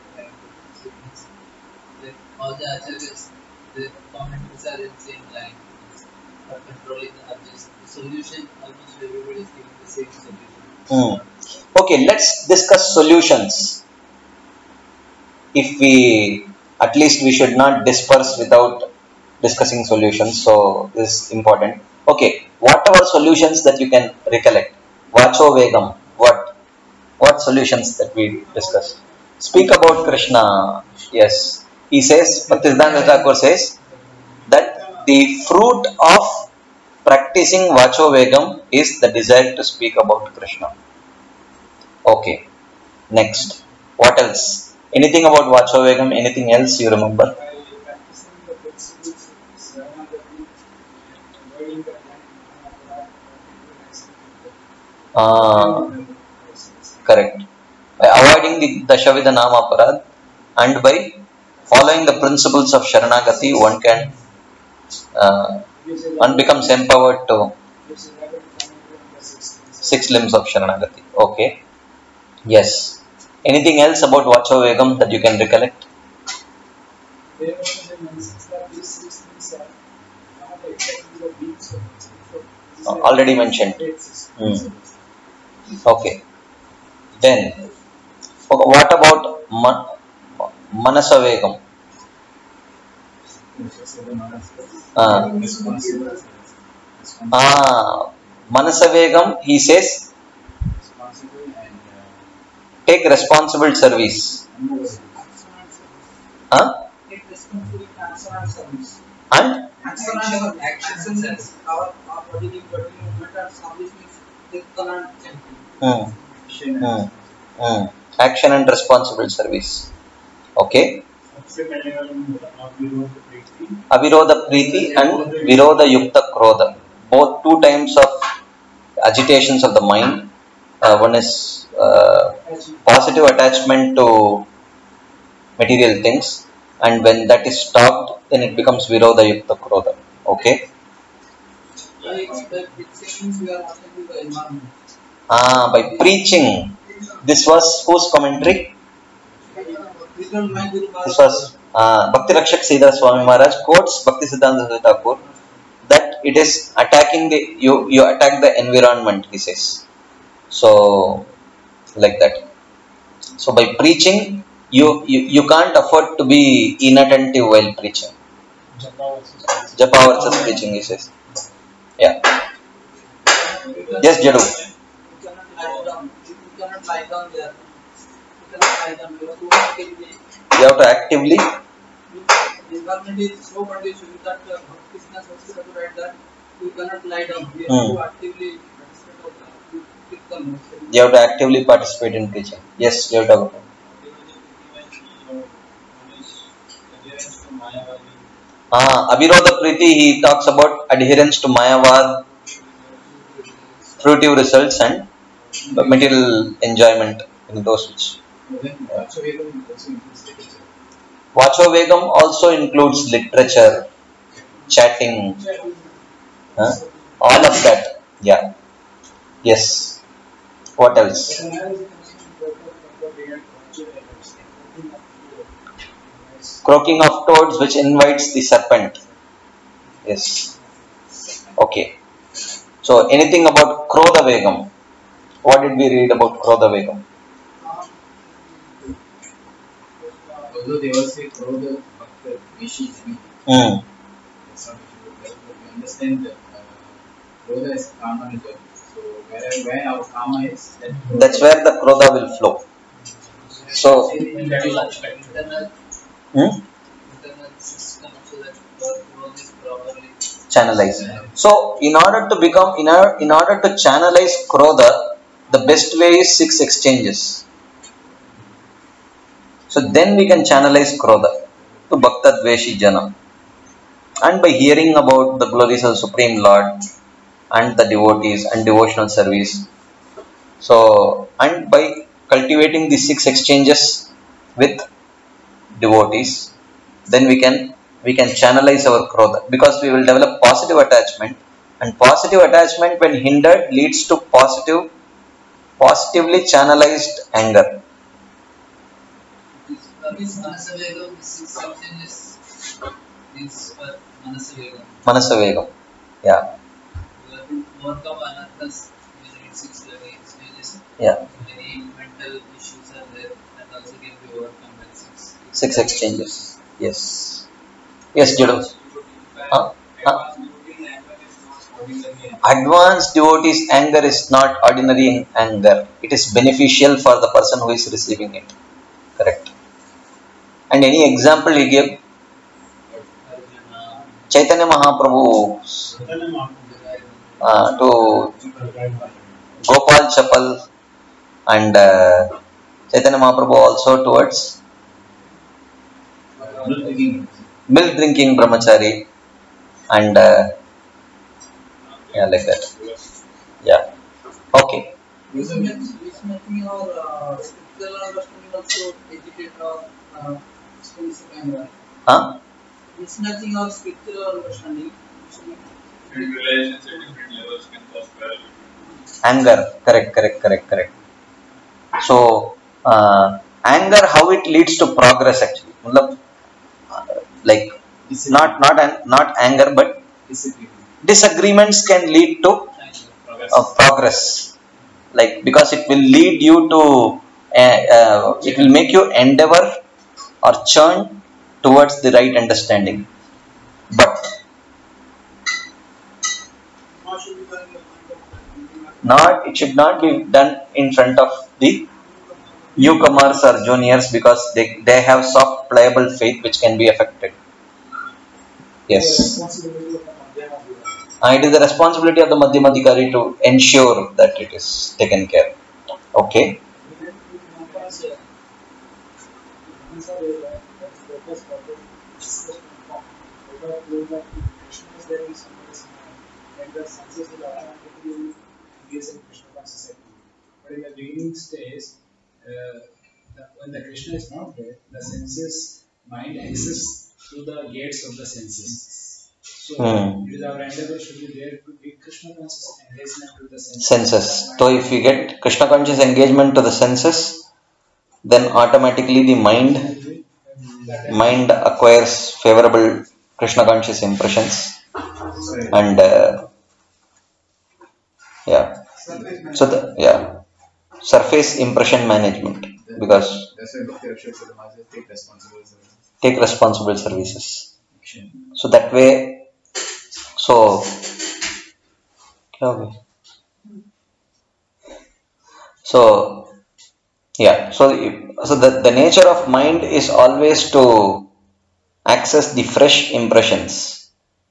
Speaker 2: like all the acharyas, the commentaries are in same line. For controlling the urges, the solution almost everybody is giving the same solution.
Speaker 1: Hmm. Okay, let's discuss solutions. If we, at least we should not disperse without discussing solutions, so this is important. Okay, what are solutions that you can recollect? Vacho Vegam, what? What solutions that we discussed? Speak about Krishna. Yes, he says, Bhaktisiddhanta Thakur says that the fruit of practicing Vacho Vegam is the desire to speak about Krishna. Okay, next. What else? Anything about Vacho Vegam? Anything else you remember? Uh, correct. By avoiding the Dashavidha Nama Aparad and by following the principles of Sharanagati, one can uh, one becomes empowered to six limbs of Sharanagati. Okay. Yes. Anything else about Vacho Vegam that you can recollect? Uh, already mentioned. Hmm. Okay. Then, okay, what about man, Manasa Vegam? Uh, ah, Manasa Vegam, he says, take responsible service. Huh? And? Hmm. Hmm. Hmm. Action and responsible service. Okay. Avirodha Priti and Virodha Yukta Krodha. Both two types of agitations of the mind. Uh, one is uh, positive attachment to material things, and when that is stopped, then it becomes Virodha Yukta Krodha. Okay. Ah, by preaching. This was whose commentary? This was uh, Bhakti Rakshak Sridhar Swami Maharaj quotes Bhaktisiddhanta Thakur that it is attacking the, you, you attack the environment, he says. So, like that. So, by preaching, you, you, you can't afford to be inattentive while preaching. Japa versus preaching, he says. Yeah. Yes, Jadu. You have to actively.
Speaker 2: The environment is so conditioned that uh, Krishna Sanskrit write that you cannot lie down. You have
Speaker 1: Hmm.
Speaker 2: to actively participate.
Speaker 1: You have to actively participate in preaching. Yes, you have to. Ah, Avirodha Priti, he talks about adherence to Mayavad, fruitive results, and material enjoyment in those which. Vacho Vegam also includes literature, chatting, huh? All of that. Yeah. Yes. What else? Croaking of toads, which invites the serpent. Yes. Okay. So, anything about Krodha Vegam? What did we read about Krodha Vegam?
Speaker 2: Although they all say Krodha, Bhakta, Veshi,
Speaker 1: Mm.
Speaker 2: we understand that uh, Krodha is karma nature. So, where, where our karma is, that
Speaker 1: That's where the Krodha will flow. So,
Speaker 2: internal,
Speaker 1: hmm?
Speaker 2: internal system so that Krodha is properly
Speaker 1: Channelize. So, in order to become, in order, in order to channelize Krodha, the best way is six exchanges. So, then we can channelize Krodha to Bhakta Dveshi Jana. And by hearing about the glories of Supreme Lord, and the devotees and devotional service. So, and by cultivating the six exchanges with devotees, then we can we can channelize our krodha, because we will develop positive attachment, and positive attachment when hindered leads to positive positively channelized anger.
Speaker 2: This uh, this Manasavegam, this is something is this uh, Manasavegam.
Speaker 1: Manasavegam. Yeah.
Speaker 2: You have to overcome anarthas in six stages.
Speaker 1: Yeah.
Speaker 2: Many mental issues are there and also can be overcome by six.
Speaker 1: Six exchanges. Yes. Yes, Judo. Huh? Huh? Advanced devotees' anger is not ordinary anger. It is beneficial for the person who is receiving it. Correct. And any example he gave? Chaitanya Mahaprabhu uh, to Gopal Chapal, and uh, Chaitanya Mahaprabhu also towards milk drinking brahmachari, and uh, yeah, like that. Yeah. Okay.
Speaker 4: Wismaking or uh, spiritual understanding also educate or uh, spiritual anger.
Speaker 1: Huh?
Speaker 4: Wismaking or spiritual understanding.
Speaker 5: In relations at different levels can cause parallel.
Speaker 1: Anger. Correct, correct, correct, correct. So, uh, anger, how it leads to progress actually. Matlab, uh, like, not, not, an- not anger, but disagreements can lead to uh, progress. Like, because it will lead you to, uh, uh, it will make you endeavor or churn towards the right understanding. But not, it should not be done in front of the newcomers or juniors, because they, they have soft, pliable faith which can be affected. Yes. Uh, it is the responsibility of the Madhyamadhikari to ensure that it is taken care. Okay.
Speaker 3: But in the beginning stage, uh, the, when the Krishna is not there, the senses mind access to the gates of the senses. So
Speaker 1: Hmm.
Speaker 3: it is our endeavor should be there to be Krishna conscious engagement to the senses.
Speaker 1: Senses. So if we get Krishna conscious engagement to the senses, then automatically the mind mind acquires favorable Krishna conscious impressions, and uh, yeah. So the yeah surface impression management, because
Speaker 6: That's why Bhakti Rakshak Sadhamaja take responsible services.
Speaker 1: take responsible services. So that way, so क्या हो गया? So yeah, so so the, the nature of mind is always to access the fresh impressions.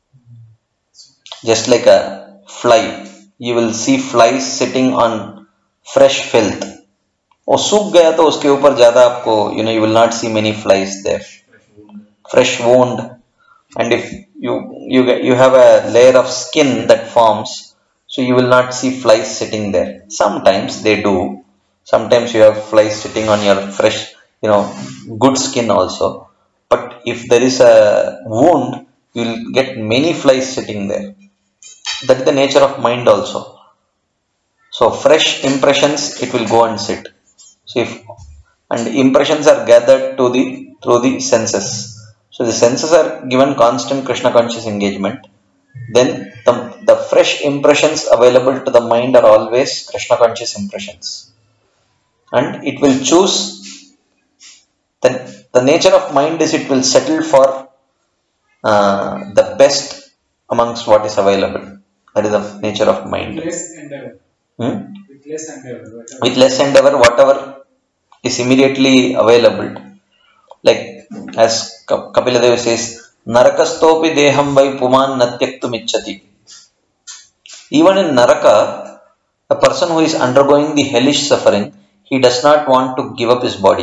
Speaker 1: Just like a fly, you will see flies sitting on fresh filth. वो सूख गया तो उसके ऊपर ज्यादा आपको you know you will not see many flies there. Fresh wound, and if you you get, you have a layer of skin that forms, so you will not see flies sitting there. Sometimes they do. Sometimes you have flies sitting on your fresh, you know, good skin also. But if there is a wound, you will get many flies sitting there. That is the nature of mind also. So fresh impressions, it will go and sit. So if and impressions are gathered to the through the senses. So the senses are given constant Krishna conscious engagement. Then the, the fresh impressions available to the mind are always Krishna conscious impressions. And it will choose, then the nature of mind is it will settle for uh, the best amongst what is available. That is the nature of mind.
Speaker 3: Less endeavor.
Speaker 1: Hmm?
Speaker 3: With less endeavor. whatever-
Speaker 1: With less endeavor, whatever is immediately available. Like as Ka- Kapila Deva says, Narakastopi deham vai puman natyaktum ichchati. Even in Naraka, a person who is undergoing the hellish suffering, he does not want to give up his body.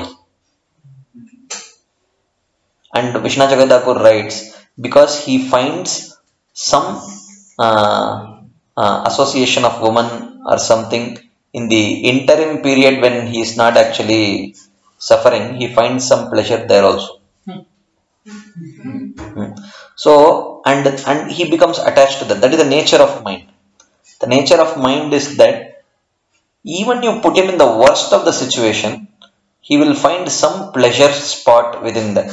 Speaker 1: And Vishnu Jagadhakur writes, because he finds some uh, uh, association of woman or something, in the interim period when he is not actually suffering, he finds some pleasure there also. Hmm. So, and and he becomes attached to that. That is the nature of mind. The nature of mind is that even you put him in the worst of the situation, he will find some pleasure spot within that.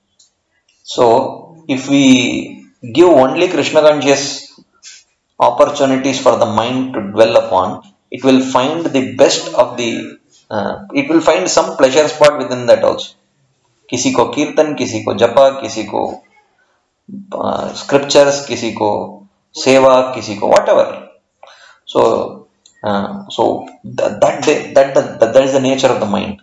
Speaker 1: So, if we give only Krishna conscious opportunities for the mind to dwell upon, it will find the best of the, uh, it will find some pleasure spot within that also. किसी को कीर्तन, किसी को जपा, किसी को scriptures, किसी को सेवा, किसी को whatever. So, uh, so that that, that that that is the nature of the mind.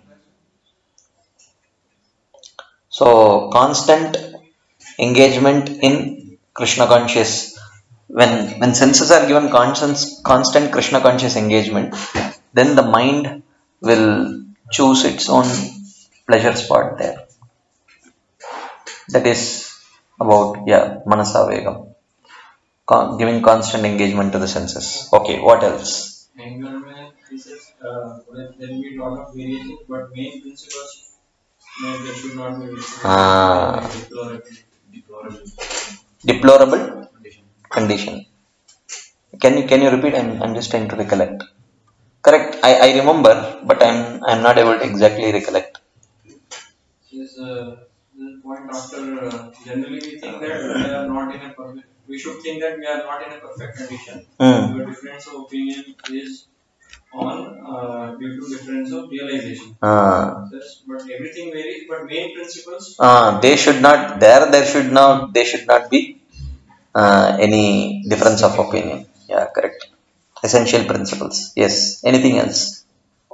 Speaker 1: So, constant engagement in Krishna conscious. When when senses are given constant constant Krishna conscious engagement, then the mind will choose its own pleasure spot there. That is about, yeah, manasa vegam, Con- giving constant engagement to the senses. Okay, what else?
Speaker 5: Anger mein, this is, uh, then we talk of variation, but main principles, uh, there should not be
Speaker 1: Ah.
Speaker 6: Deplorable. Deplorable.
Speaker 1: Deplorable
Speaker 6: Condition.
Speaker 1: condition. Can you can you repeat? I'm I'm just trying to recollect. Correct. I, I remember, but I'm I'm not able to exactly recollect.
Speaker 5: This, uh, this point after, uh, generally we think that we are not in a perfect, we should think that we are not in a perfect condition.
Speaker 1: Hmm.
Speaker 5: Your difference of opinion is on, uh, due to difference of realization.
Speaker 1: Ah.
Speaker 5: Yes, but everything varies, but main principles,
Speaker 1: Ah. They should not. There there should not. They should not be uh, any difference of opinion. Yeah. Correct. Essential principles. Yes. Anything else?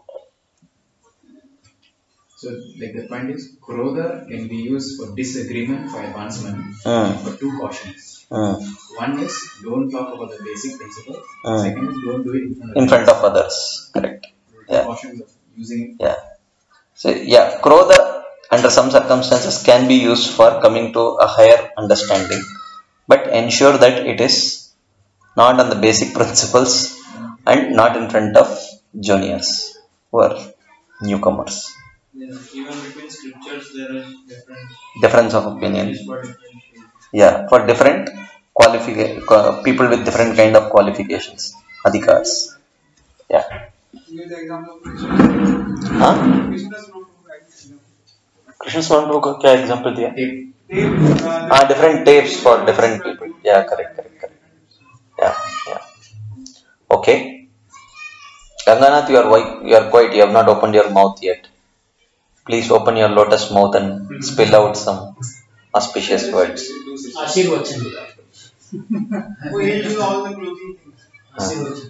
Speaker 6: So, like the point is, Krodha can be used for disagreement, for advancement,
Speaker 1: Hmm.
Speaker 6: for two cautions.
Speaker 1: Hmm.
Speaker 6: One is don't talk about the basic principle.
Speaker 1: Hmm.
Speaker 6: Second is don't do it in front of
Speaker 1: In front of others. Correct.
Speaker 6: Two
Speaker 1: Yeah.
Speaker 6: cautions of using.
Speaker 1: Yeah. So yeah, Krodha under some circumstances can be used for coming to a higher understanding, but ensure that it is not on the basic principles and not in front of juniors who are newcomers.
Speaker 5: then even between scriptures there is difference.
Speaker 1: Difference of opinion.
Speaker 5: Is for different things.
Speaker 1: Yeah, for different qualifica- qua- people with different kind of qualifications, adhikars. Yeah.
Speaker 4: Give the example of Krishna.
Speaker 1: Huh?
Speaker 4: Krishna's notebook.
Speaker 1: Krishna Swanto का क्या example दिया?
Speaker 6: Tape.
Speaker 4: Tape, uh,
Speaker 1: Ah, different tapes for different people. Yeah, correct, correct, correct. Yeah, yeah. Okay. Ganganath, you are wi- you are quiet. You have not opened your mouth yet. Please open your lotus mouth and spill out some auspicious words.
Speaker 2: Ashirvachan
Speaker 4: who he do all the clothing things.
Speaker 2: Ashirvachan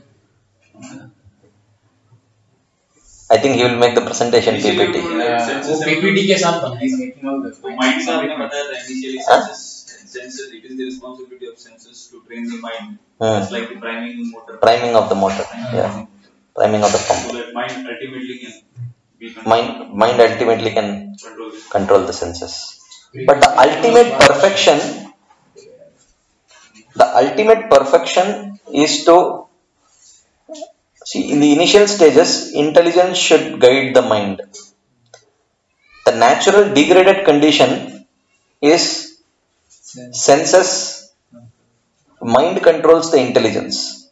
Speaker 1: I think he will make the presentation P P T.
Speaker 6: Uh,
Speaker 2: वो PPT के साथ बना
Speaker 6: He's making all the
Speaker 5: Mind से आपने बताया था initially
Speaker 1: Huh?
Speaker 5: senses, senses, it is the responsibility of senses to train the mind.
Speaker 1: Hmm.
Speaker 5: It's like the priming motor.
Speaker 1: Priming of the motor. Yeah. Priming of the
Speaker 5: So
Speaker 1: pump.
Speaker 5: that mind ultimately can be controlled,
Speaker 1: Mind, mind ultimately can
Speaker 5: control this.
Speaker 1: control the senses. But the ultimate perfection, the ultimate perfection is to see in the initial stages, intelligence should guide the mind. The natural degraded condition is senses, mind controls the intelligence.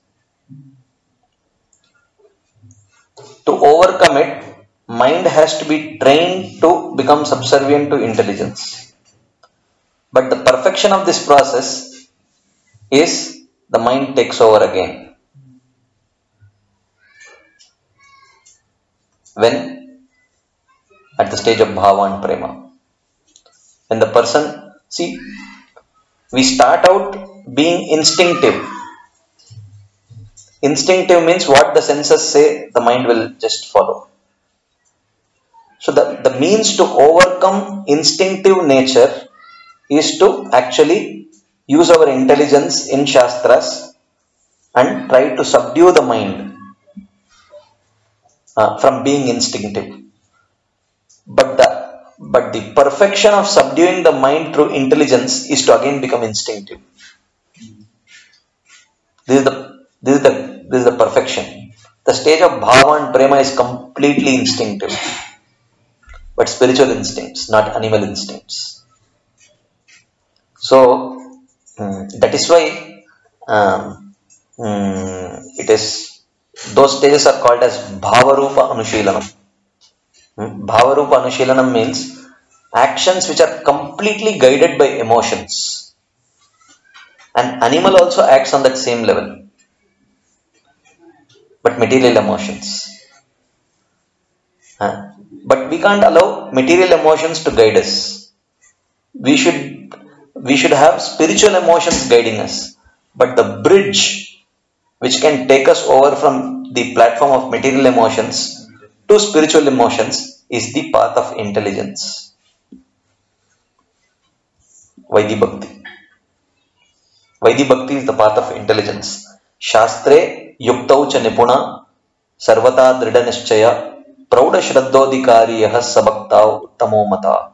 Speaker 1: To overcome it, mind has to be trained to become subservient to intelligence. But the perfection of this process is the mind takes over again. When? At the stage of bhava and prema. When the person, see, we start out being instinctive. Instinctive means what the senses say, the mind will just follow. So the, the means to overcome instinctive nature is to actually use our intelligence in Shastras and try to subdue the mind uh, from being instinctive. But the but the perfection of subduing the mind through intelligence is to again become instinctive. This is the This is the this is the perfection. The stage of bhava and prema is completely instinctive, but spiritual instincts, not animal instincts. So um, that is why um, um, it is those stages are called as bhavarupa anushilanam. Hmm? Bhavarupa anushilanam means actions which are completely guided by emotions. An animal also acts on that same level, but material emotions. Huh? But we can't allow material emotions to guide us. We should we should have spiritual emotions guiding us. But the bridge which can take us over from the platform of material emotions to spiritual emotions is the path of intelligence. Vaidhi Bhakti. Vaidhi Bhakti is the path of intelligence. Shastre yuktau cha nipuna sarvata drida nischaya prauda shraddhodikari yah sabhaktau uttamo mata.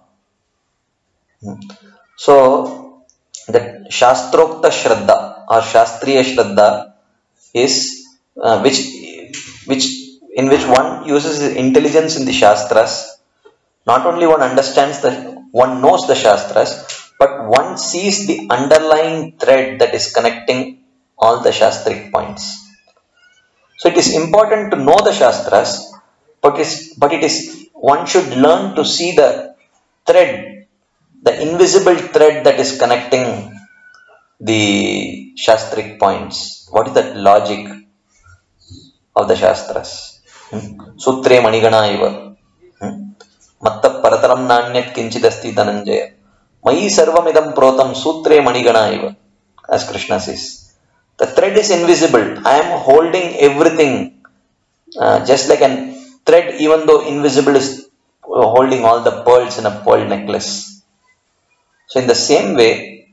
Speaker 1: So, the Shastrokta Shraddha or Shastriya Shraddha is uh, which which in which one uses intelligence in the Shastras. Not only one understands the one knows the Shastras, but one sees the underlying thread that is connecting all the Shastric points. So it is important to know the Shastras, but is but it is one should learn to see the thread, the invisible thread that is connecting the Shastric points. What is that logic of the Shastras? Hmm? Sutre manigana iva. Hmm? Matta parataram nanyat kinchidasti dhananjaya. Mayi sarvamidam protam sutre manigana iva. As Krishna says. The thread is invisible. I am holding everything. Uh, just like a thread, even though invisible, is holding all the pearls in a pearl necklace. So in the same way,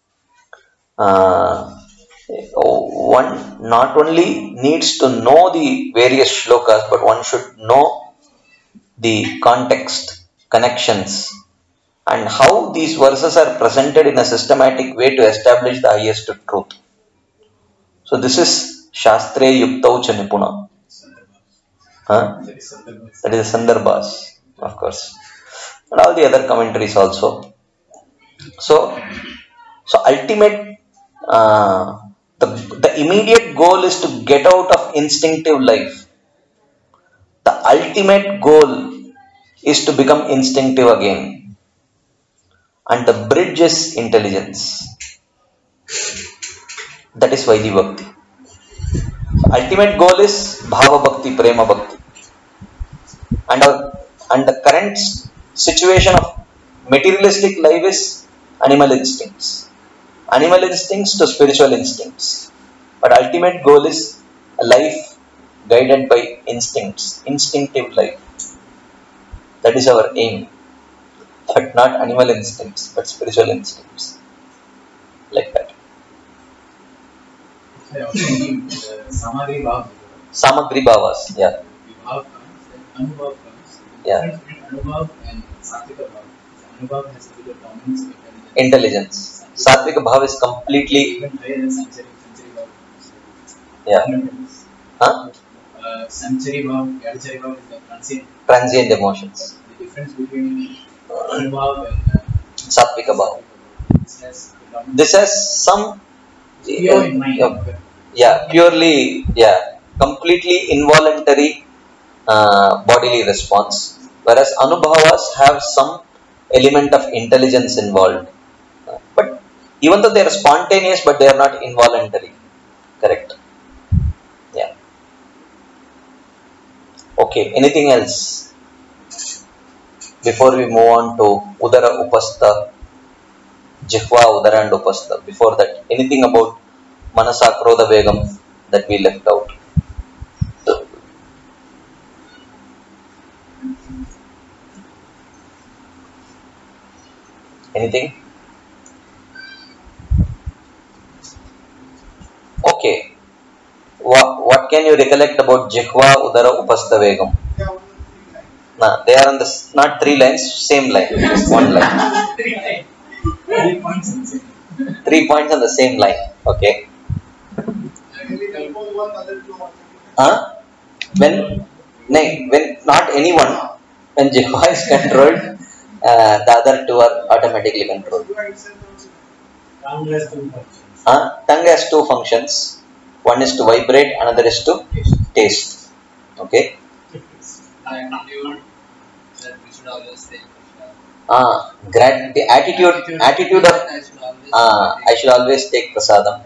Speaker 1: uh, one not only needs to know the various shlokas, but one should know the context, connections, and how these verses are presented in a systematic way to establish the highest truth. So this is Shastre Yuktau cha Nipuna. Huh? That is Sandarbhas, of course. And all the other commentaries also. So, so ultimate, uh, the, the immediate goal is to get out of instinctive life. The ultimate goal is to become instinctive again. And the bridge is intelligence. That is Vaidhi Bhakti. Ultimate goal is Bhava Bhakti, Prema Bhakti. And, our, and the current situation of materialistic life is animal instincts. Animal instincts to spiritual instincts. But ultimate goal is a life guided by instincts, instinctive life. That is our aim. But not animal instincts, but spiritual instincts. Like that.
Speaker 6: Samadhi Bhav.
Speaker 1: Samagri Bhavas, yeah.
Speaker 6: Bhav comes, then Anubhav comes. The
Speaker 1: Yeah.
Speaker 6: difference between Anubhav and Satvika Bhav. Anubhav has a bit of dominance of intelligence.
Speaker 1: Intelligence. Satvika Bhav is completely,
Speaker 6: Even higher than Samchari, Samchari Bhav.
Speaker 1: yeah.
Speaker 6: Uh,
Speaker 1: Huh?
Speaker 6: Samchari Bhav, Yadachari Bhav is the transient.
Speaker 1: Transient emotions.
Speaker 6: The difference between Anubhav and uh,
Speaker 1: Satvika Bhav.
Speaker 6: this has the dominance.
Speaker 1: This has some,
Speaker 6: Pure in mind.
Speaker 1: yeah, yeah, purely, yeah, completely involuntary uh, bodily response. Whereas Anubhavas have some element of intelligence involved. Uh, but even though they are spontaneous, but they are not involuntary. Correct. Yeah. Okay, anything else? Before we move on to Udara Upastha, Jihva, Udara and Upastha. Before that, anything about Manasa Krodha Vegam that we left out? Anything? Okay. What, what can you recollect about Jihva, Udara, Upastha Vegam? Nah, they are on the, not three lines, same line, one line.
Speaker 6: Three points in the same.
Speaker 1: Three points on the same line. Okay.
Speaker 4: one, other two, one.
Speaker 1: Huh? When, nay, when not anyone, when Jihva is controlled, uh, the other two are automatically controlled.
Speaker 3: Tongue has two functions.
Speaker 1: Huh? Tongue has two functions. One is to vibrate, another is to taste. Okay.
Speaker 2: Attitude that we should always take Krishna.
Speaker 1: Ah, grat- the attitude, attitude of
Speaker 2: I should always
Speaker 1: ah, I should always take prasadam.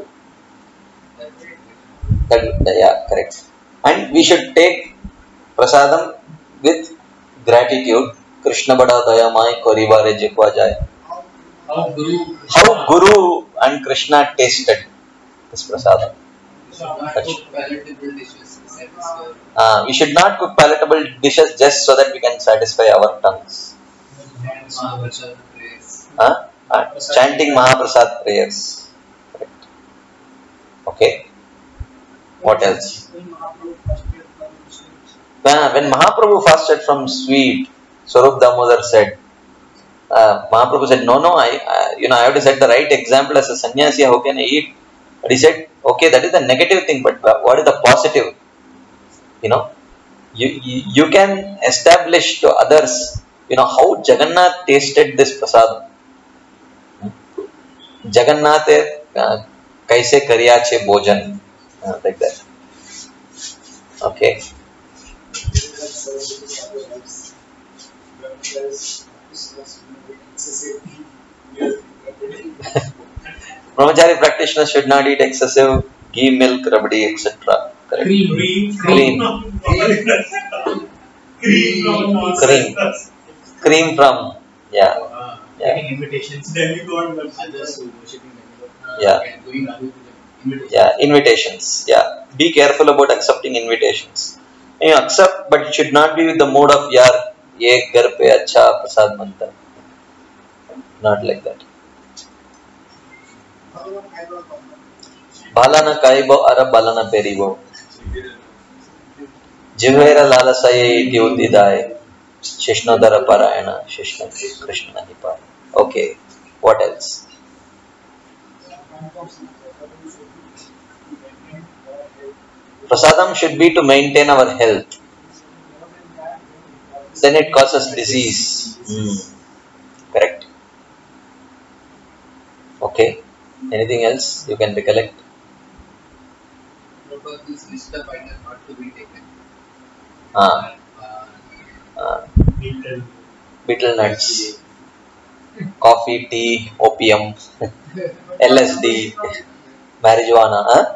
Speaker 1: That, that yeah, correct. And we should take prasadam with gratitude. Krishna bada dayamai koribare jikwa jai.
Speaker 3: How Guru
Speaker 1: How Guru and Krishna tasted this prasadam.
Speaker 2: not cook palatable dishes to satisfy.
Speaker 1: Uh, we should not cook palatable dishes just so that we can satisfy our tongues.
Speaker 2: Mahaprasad praise.
Speaker 1: Uh, uh, chanting Mahaprasad prayers. Correct. Okay. What else? Uh, when Mahaprabhu fasted from sweet, Swarup Damodar said, uh, Mahaprabhu said, no, no, I, uh, you know, I have to set the right example as a sannyasi, how can I eat? But he said, okay, that is the negative thing, but what is the positive? You know, you, you, you can establish to others, you know, how Jagannath tasted this prasadam. Jagannath uh, kaise kariya che bhojan, uh, like that. Okay. Brahmachari practitioners should not eat excessive ghee, milk, rabdi, et cetera. Correct.
Speaker 3: cream,
Speaker 1: Cream.
Speaker 3: cream,
Speaker 1: Cream. Cream from, yeah,
Speaker 6: Uh,
Speaker 1: Yeah.
Speaker 6: Getting invitations.
Speaker 3: demigod.
Speaker 6: Others who worshipping demigod. Uh,
Speaker 1: Yeah.
Speaker 6: and going away to the invitations.
Speaker 1: yeah, invitations. Yeah. Be careful about accepting invitations. You accept, but it should not be with the mode of yaar, ye ghar pe acha prasad banta. Not like that. Balana kaibo ara balana peribo. Jivera lalasaye iti uddidai. Shishnodara parayana. Shishna Krishna nahipa. Okay. What else? Prasadam should be to maintain our health. Then it causes disease. Hmm. Correct. Okay. Anything else you can recollect?
Speaker 2: What was this list of items not to be taken?
Speaker 1: Ah,
Speaker 2: Uh,
Speaker 1: ah.
Speaker 3: Beetle.
Speaker 1: Betel nuts, coffee, tea, opium, L S D, marijuana. Huh?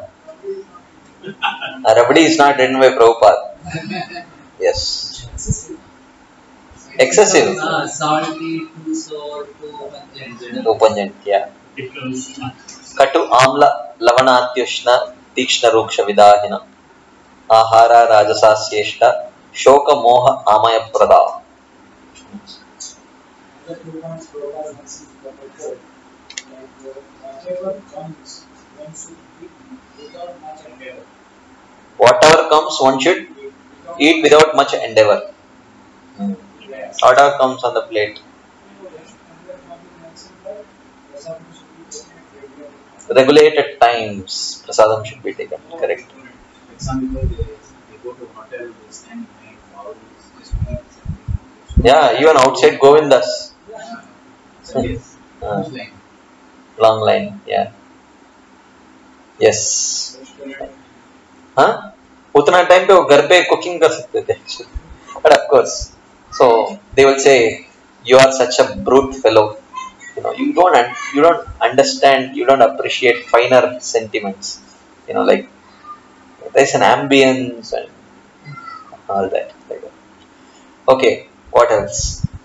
Speaker 1: Rabdi is not written by Prabhupada. Yes. Excessive.
Speaker 2: Ah, salty, too sour, too pungent.
Speaker 1: Too pungent, yeah.
Speaker 3: Beetles.
Speaker 1: Katu amla lavanatyushna tikshna ruksha vidahina ahara rajasasyeshta shoka moha amaya prada. Whatever comes, one should eat without much endeavor. Whatever comes on the plate. Regulated times, prasadam should be taken. Correct.
Speaker 6: Like some people, they, they go to hotel, they stand behind walls, just eat.
Speaker 1: Yeah, even outside Govindas.
Speaker 6: So yes,
Speaker 1: Uh,
Speaker 6: huge line.
Speaker 1: long line. Yeah. Yes. हाँ उतना time पे वो घर पे cooking कर सकते थे but of course so they will say you are such a brute fellow, you know, you don't un- you don't understand, you don't appreciate finer sentiments, you know, like there's an ambience and all that, like that. Okay, what else?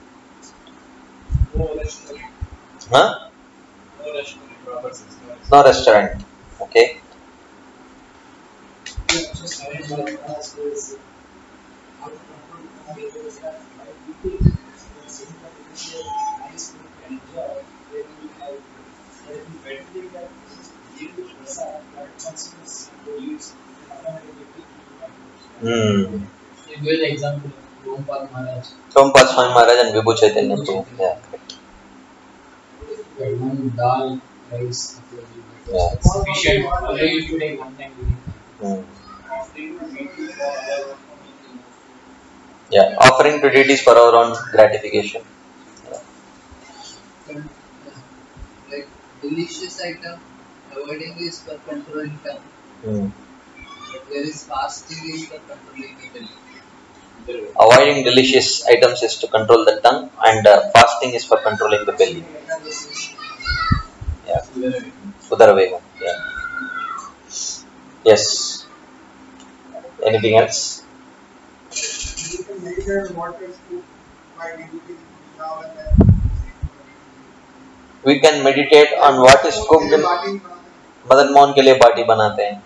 Speaker 3: No restaurant.
Speaker 1: Huh?
Speaker 3: No restaurant. Proper system.
Speaker 1: No restaurant. Okay.
Speaker 4: Just I want to ask is how to control behaviors that by people saying that it is a nice food to enjoy, they will have they will better that this is deal with prasad that consequence to use automatically.
Speaker 1: Hmm.
Speaker 2: You give the example of Prabhupada Maharaj.
Speaker 1: Prabhupada Swami Maharaj and Vibhu Chaitanya Prabhu. Yeah, correct.
Speaker 2: That one dal rice.
Speaker 1: Yeah.
Speaker 2: Sufficient. Although you should take one time.
Speaker 1: Hmm.
Speaker 4: Offering to deity for our
Speaker 1: Yeah, offering to deities for our own gratification.
Speaker 2: But, uh, like delicious item, avoiding is for controlling tongue.
Speaker 1: Hmm.
Speaker 2: But whereas fasting is for controlling the belly.
Speaker 1: Avoiding delicious items is to control the tongue, and uh, fasting is for controlling the belly. Yeah. Udaravegam. Yeah. Yes. Anything else?
Speaker 4: you can measure what is cooked by devotees now and then.
Speaker 1: We can meditate on what is cooked in Madan Mohan के लिए बाटी बनाते हैं.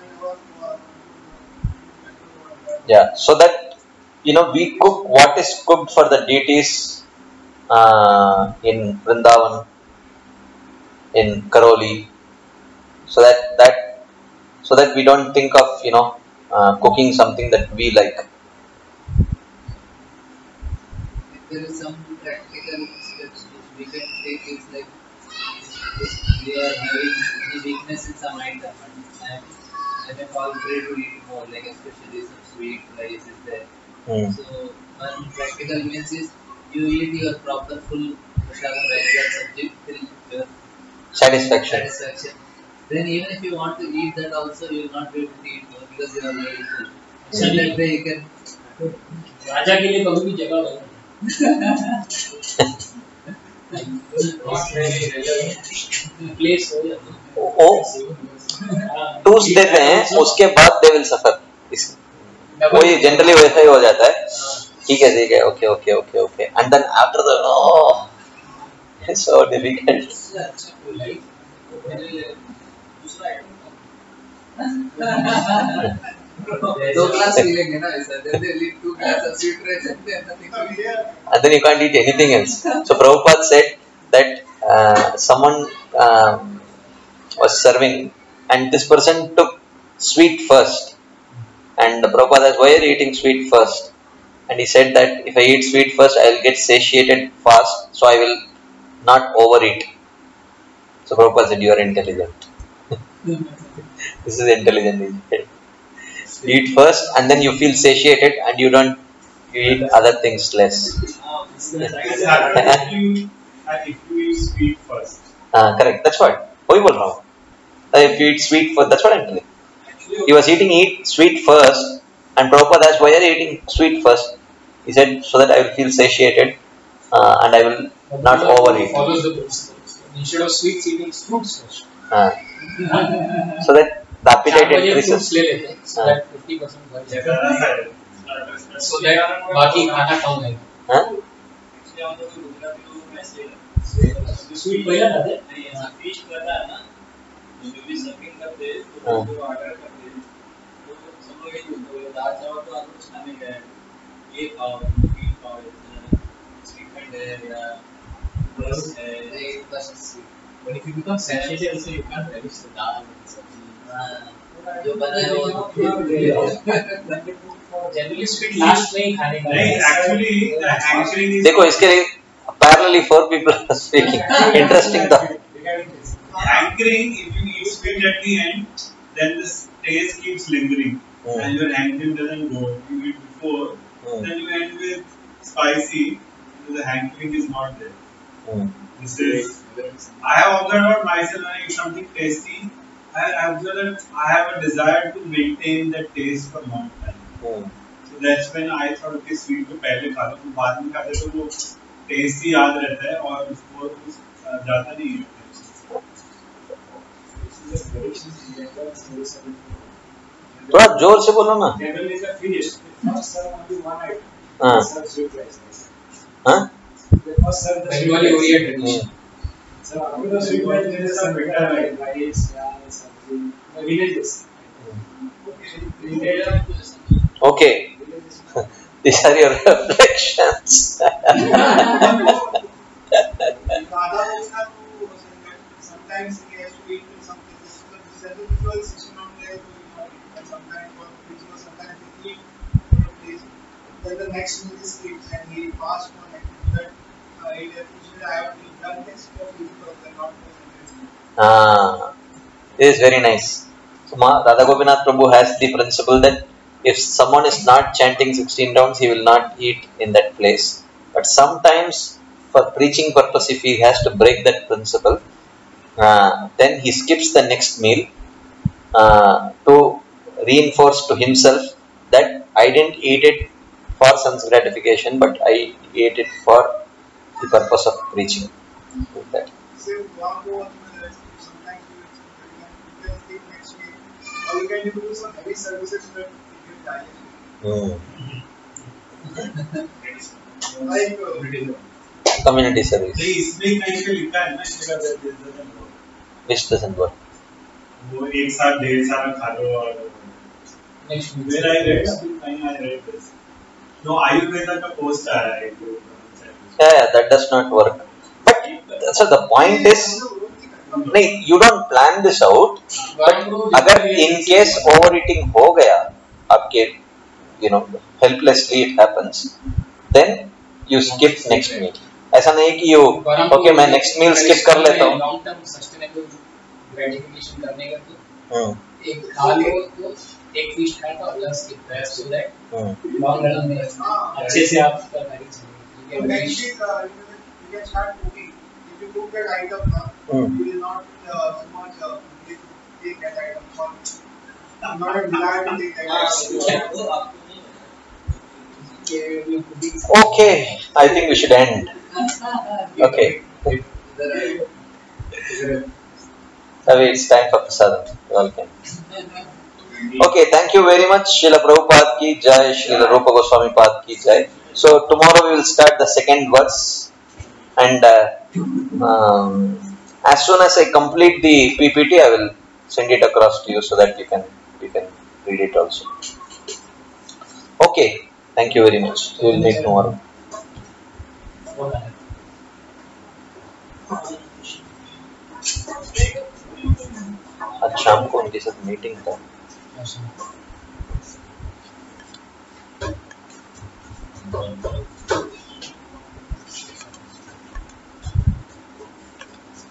Speaker 1: Yeah, so that you know we cook what is cooked for the deities uh, in Vrindavan, in Karoli, so that that so that we don't think of you know uh, cooking something that we like.
Speaker 2: If there is some practical steps which we can take, is like if we are having any weakness in some item, and I may fall prey to eat more, like especially some sweet rice is there.
Speaker 1: Hmm.
Speaker 2: So one practical means is you eat your proper full prasadam rice or subject till your
Speaker 1: Satisfaction.
Speaker 2: satisfaction. Then even if you want to eat that also, you will not be able to eat more because you are very full. So that way you can.
Speaker 7: राजा के लिए कभी भी जगह बना place हो जाता
Speaker 1: ओ टूस देते हैं उसके बाद दे विल सफर. वही जनरली वैसा ही हो जाता है. ठीक है ठीक है okay okay okay okay and then after the oh so difficult.
Speaker 2: दो ग्लास पी लेंगे ना ऐसा. Then they leave two glass of sweet rice and then nothing to eat.
Speaker 1: And then you can't eat anything else. So Prabhupada said that uh, someone uh, was serving and this person took sweet first. And Prabhupada asked, why are you eating sweet first? And he said that if I eat sweet first, I will get satiated fast, so I will not overeat. So Prabhupada said, you are intelligent. This is intelligent. Eat first and then you feel satiated and you don't, you eat other things less.
Speaker 8: if you if you eat sweet first.
Speaker 1: Uh, correct, that's what. वही बोल रहा हूँ. If you eat sweet first, that's what I'm telling. He was eating eat sweet first, and Prabhupada asked, why are you eating sweet first? He said, so that I will feel satiated uh, and I will not overeat.
Speaker 7: follows the principles. Instead of sweets, eating fruits first.
Speaker 1: Uh, so that the appetite
Speaker 7: चार बजे fruits
Speaker 1: increases.
Speaker 7: ले लेते हैं, so that fifty percent बढ़ जाता है. So that बाकी खाना कम है.
Speaker 1: Huh?
Speaker 7: Sweet पहिला खाते हैं.
Speaker 5: फीस्ट करता है ना, जो भी सर्विंग करते हैं,
Speaker 1: हाँ.
Speaker 5: तो जो ऑर्डर करते हैं, तो सब लोग यही बोलते हैं, दाल चावल तो आपको कुछ खाने का है, ये खाओ, ये खाओ, श्रीखंड है या रस है,
Speaker 2: They first sweet.
Speaker 7: But if you become satiated, also you can't relish the dal and sabji.
Speaker 2: जो बना है वो
Speaker 7: Generally sweet last में ही खाने का.
Speaker 8: नहीं, actually the anchoring is
Speaker 1: देखो इसके लिए parallelly four people are speaking. Interesting thought.
Speaker 8: anchoring. If you eat sweet at the end, then the taste keeps lingering,
Speaker 1: Hmm.
Speaker 8: and your hankering doesn't go. If you eat before,
Speaker 1: Hmm.
Speaker 8: then you end with spicy. So the hankering is not there.
Speaker 1: Hmm.
Speaker 8: This is. I have observed about myself when I eat something tasty. I have observed that I have a desire to maintain that taste for a long time.
Speaker 1: Hmm.
Speaker 8: So that's when I thought okay sweet को पहले खा लो, तो बाद में खाते तो वो test ही याद रहता है और उसको कुछ जाता नहीं है.
Speaker 1: थोड़ा जोर से बोलो ना.
Speaker 3: Generally, the finished. They first serve only one item.
Speaker 1: हाँ.
Speaker 3: They serve sweet rice.
Speaker 1: हाँ?
Speaker 3: They first serve the
Speaker 7: Bengali
Speaker 3: sweet rice.
Speaker 7: oriented.
Speaker 1: Hmm.
Speaker 3: So after the sweet rice, there is some bitter rice, rice, dal, sabji. The villages. Villages.
Speaker 1: Okay. These are your reflections.
Speaker 4: Sometimes he has to eat in some places. So the ritual system of there, and sometimes for ritual, sometimes he eat for a place. Then the next meal is skipped and he fasts for next meal. But uh, he usually I have done this for ritual and not for something.
Speaker 1: Ah, this is very nice. So Ma, Radha Gopinath Prabhu has the principle that if someone is not chanting sixteen rounds, he will not eat in that place. But sometimes, for preaching purpose, if he has to break that principle, uh, then he skips the next meal uh, to reinforce to himself that I didn't eat it for sense gratification, but I ate it for the purpose of preaching. Like that.
Speaker 4: Say one go on the rest, sometimes you you can sleep next week, or you can do some heavy services that you can digest.
Speaker 1: Mm.
Speaker 4: Like uh,
Speaker 1: Community service.
Speaker 8: नहीं इसमें कहीं पे लिखा है ना इस जगह पे this doesn't work.
Speaker 1: Which doesn't work.
Speaker 8: वो एक साथ ढेर सारा खा लो और
Speaker 7: Next week.
Speaker 8: where I read अभी कहीं I read this. No Ayurveda का post आया है एक
Speaker 1: Yeah, yeah, that does not work. But so the point is, नहीं, you don't plan this out. But अगर in case overeating हो गया, आपके, you know, helplessly it happens, then you skip next meal. ऐसा नहीं कि you, okay, मैं next meal skip कर लेता हूँ.
Speaker 7: Long term sustainable gratification करने का तो
Speaker 1: हम्म,
Speaker 7: एक खा लो तो एक fish खाए तो अगला skip है so that
Speaker 1: hmm,
Speaker 7: long run में अच्छे से आपका carry चलेगा.
Speaker 4: So next week, uh, you, can, you can start cooking. If you cook that item now,
Speaker 1: Hmm.
Speaker 4: you will not uh, so much uh, need to take that item. I'm not a desire to take that item.
Speaker 1: Okay, I think we should end. Okay. Savi, it's time for prasadam. Welcome. Okay, thank you very much. Srila Prabhupada ki jai, Srila Rupa Goswami Pad ki jai. So tomorrow we will start the second verse, and uh, um, as soon as I complete the P P T, I will send it across to you so that you can you can read it also. Okay, thank you very much. We will meet tomorrow. आज शाम को उनके साथ meeting था.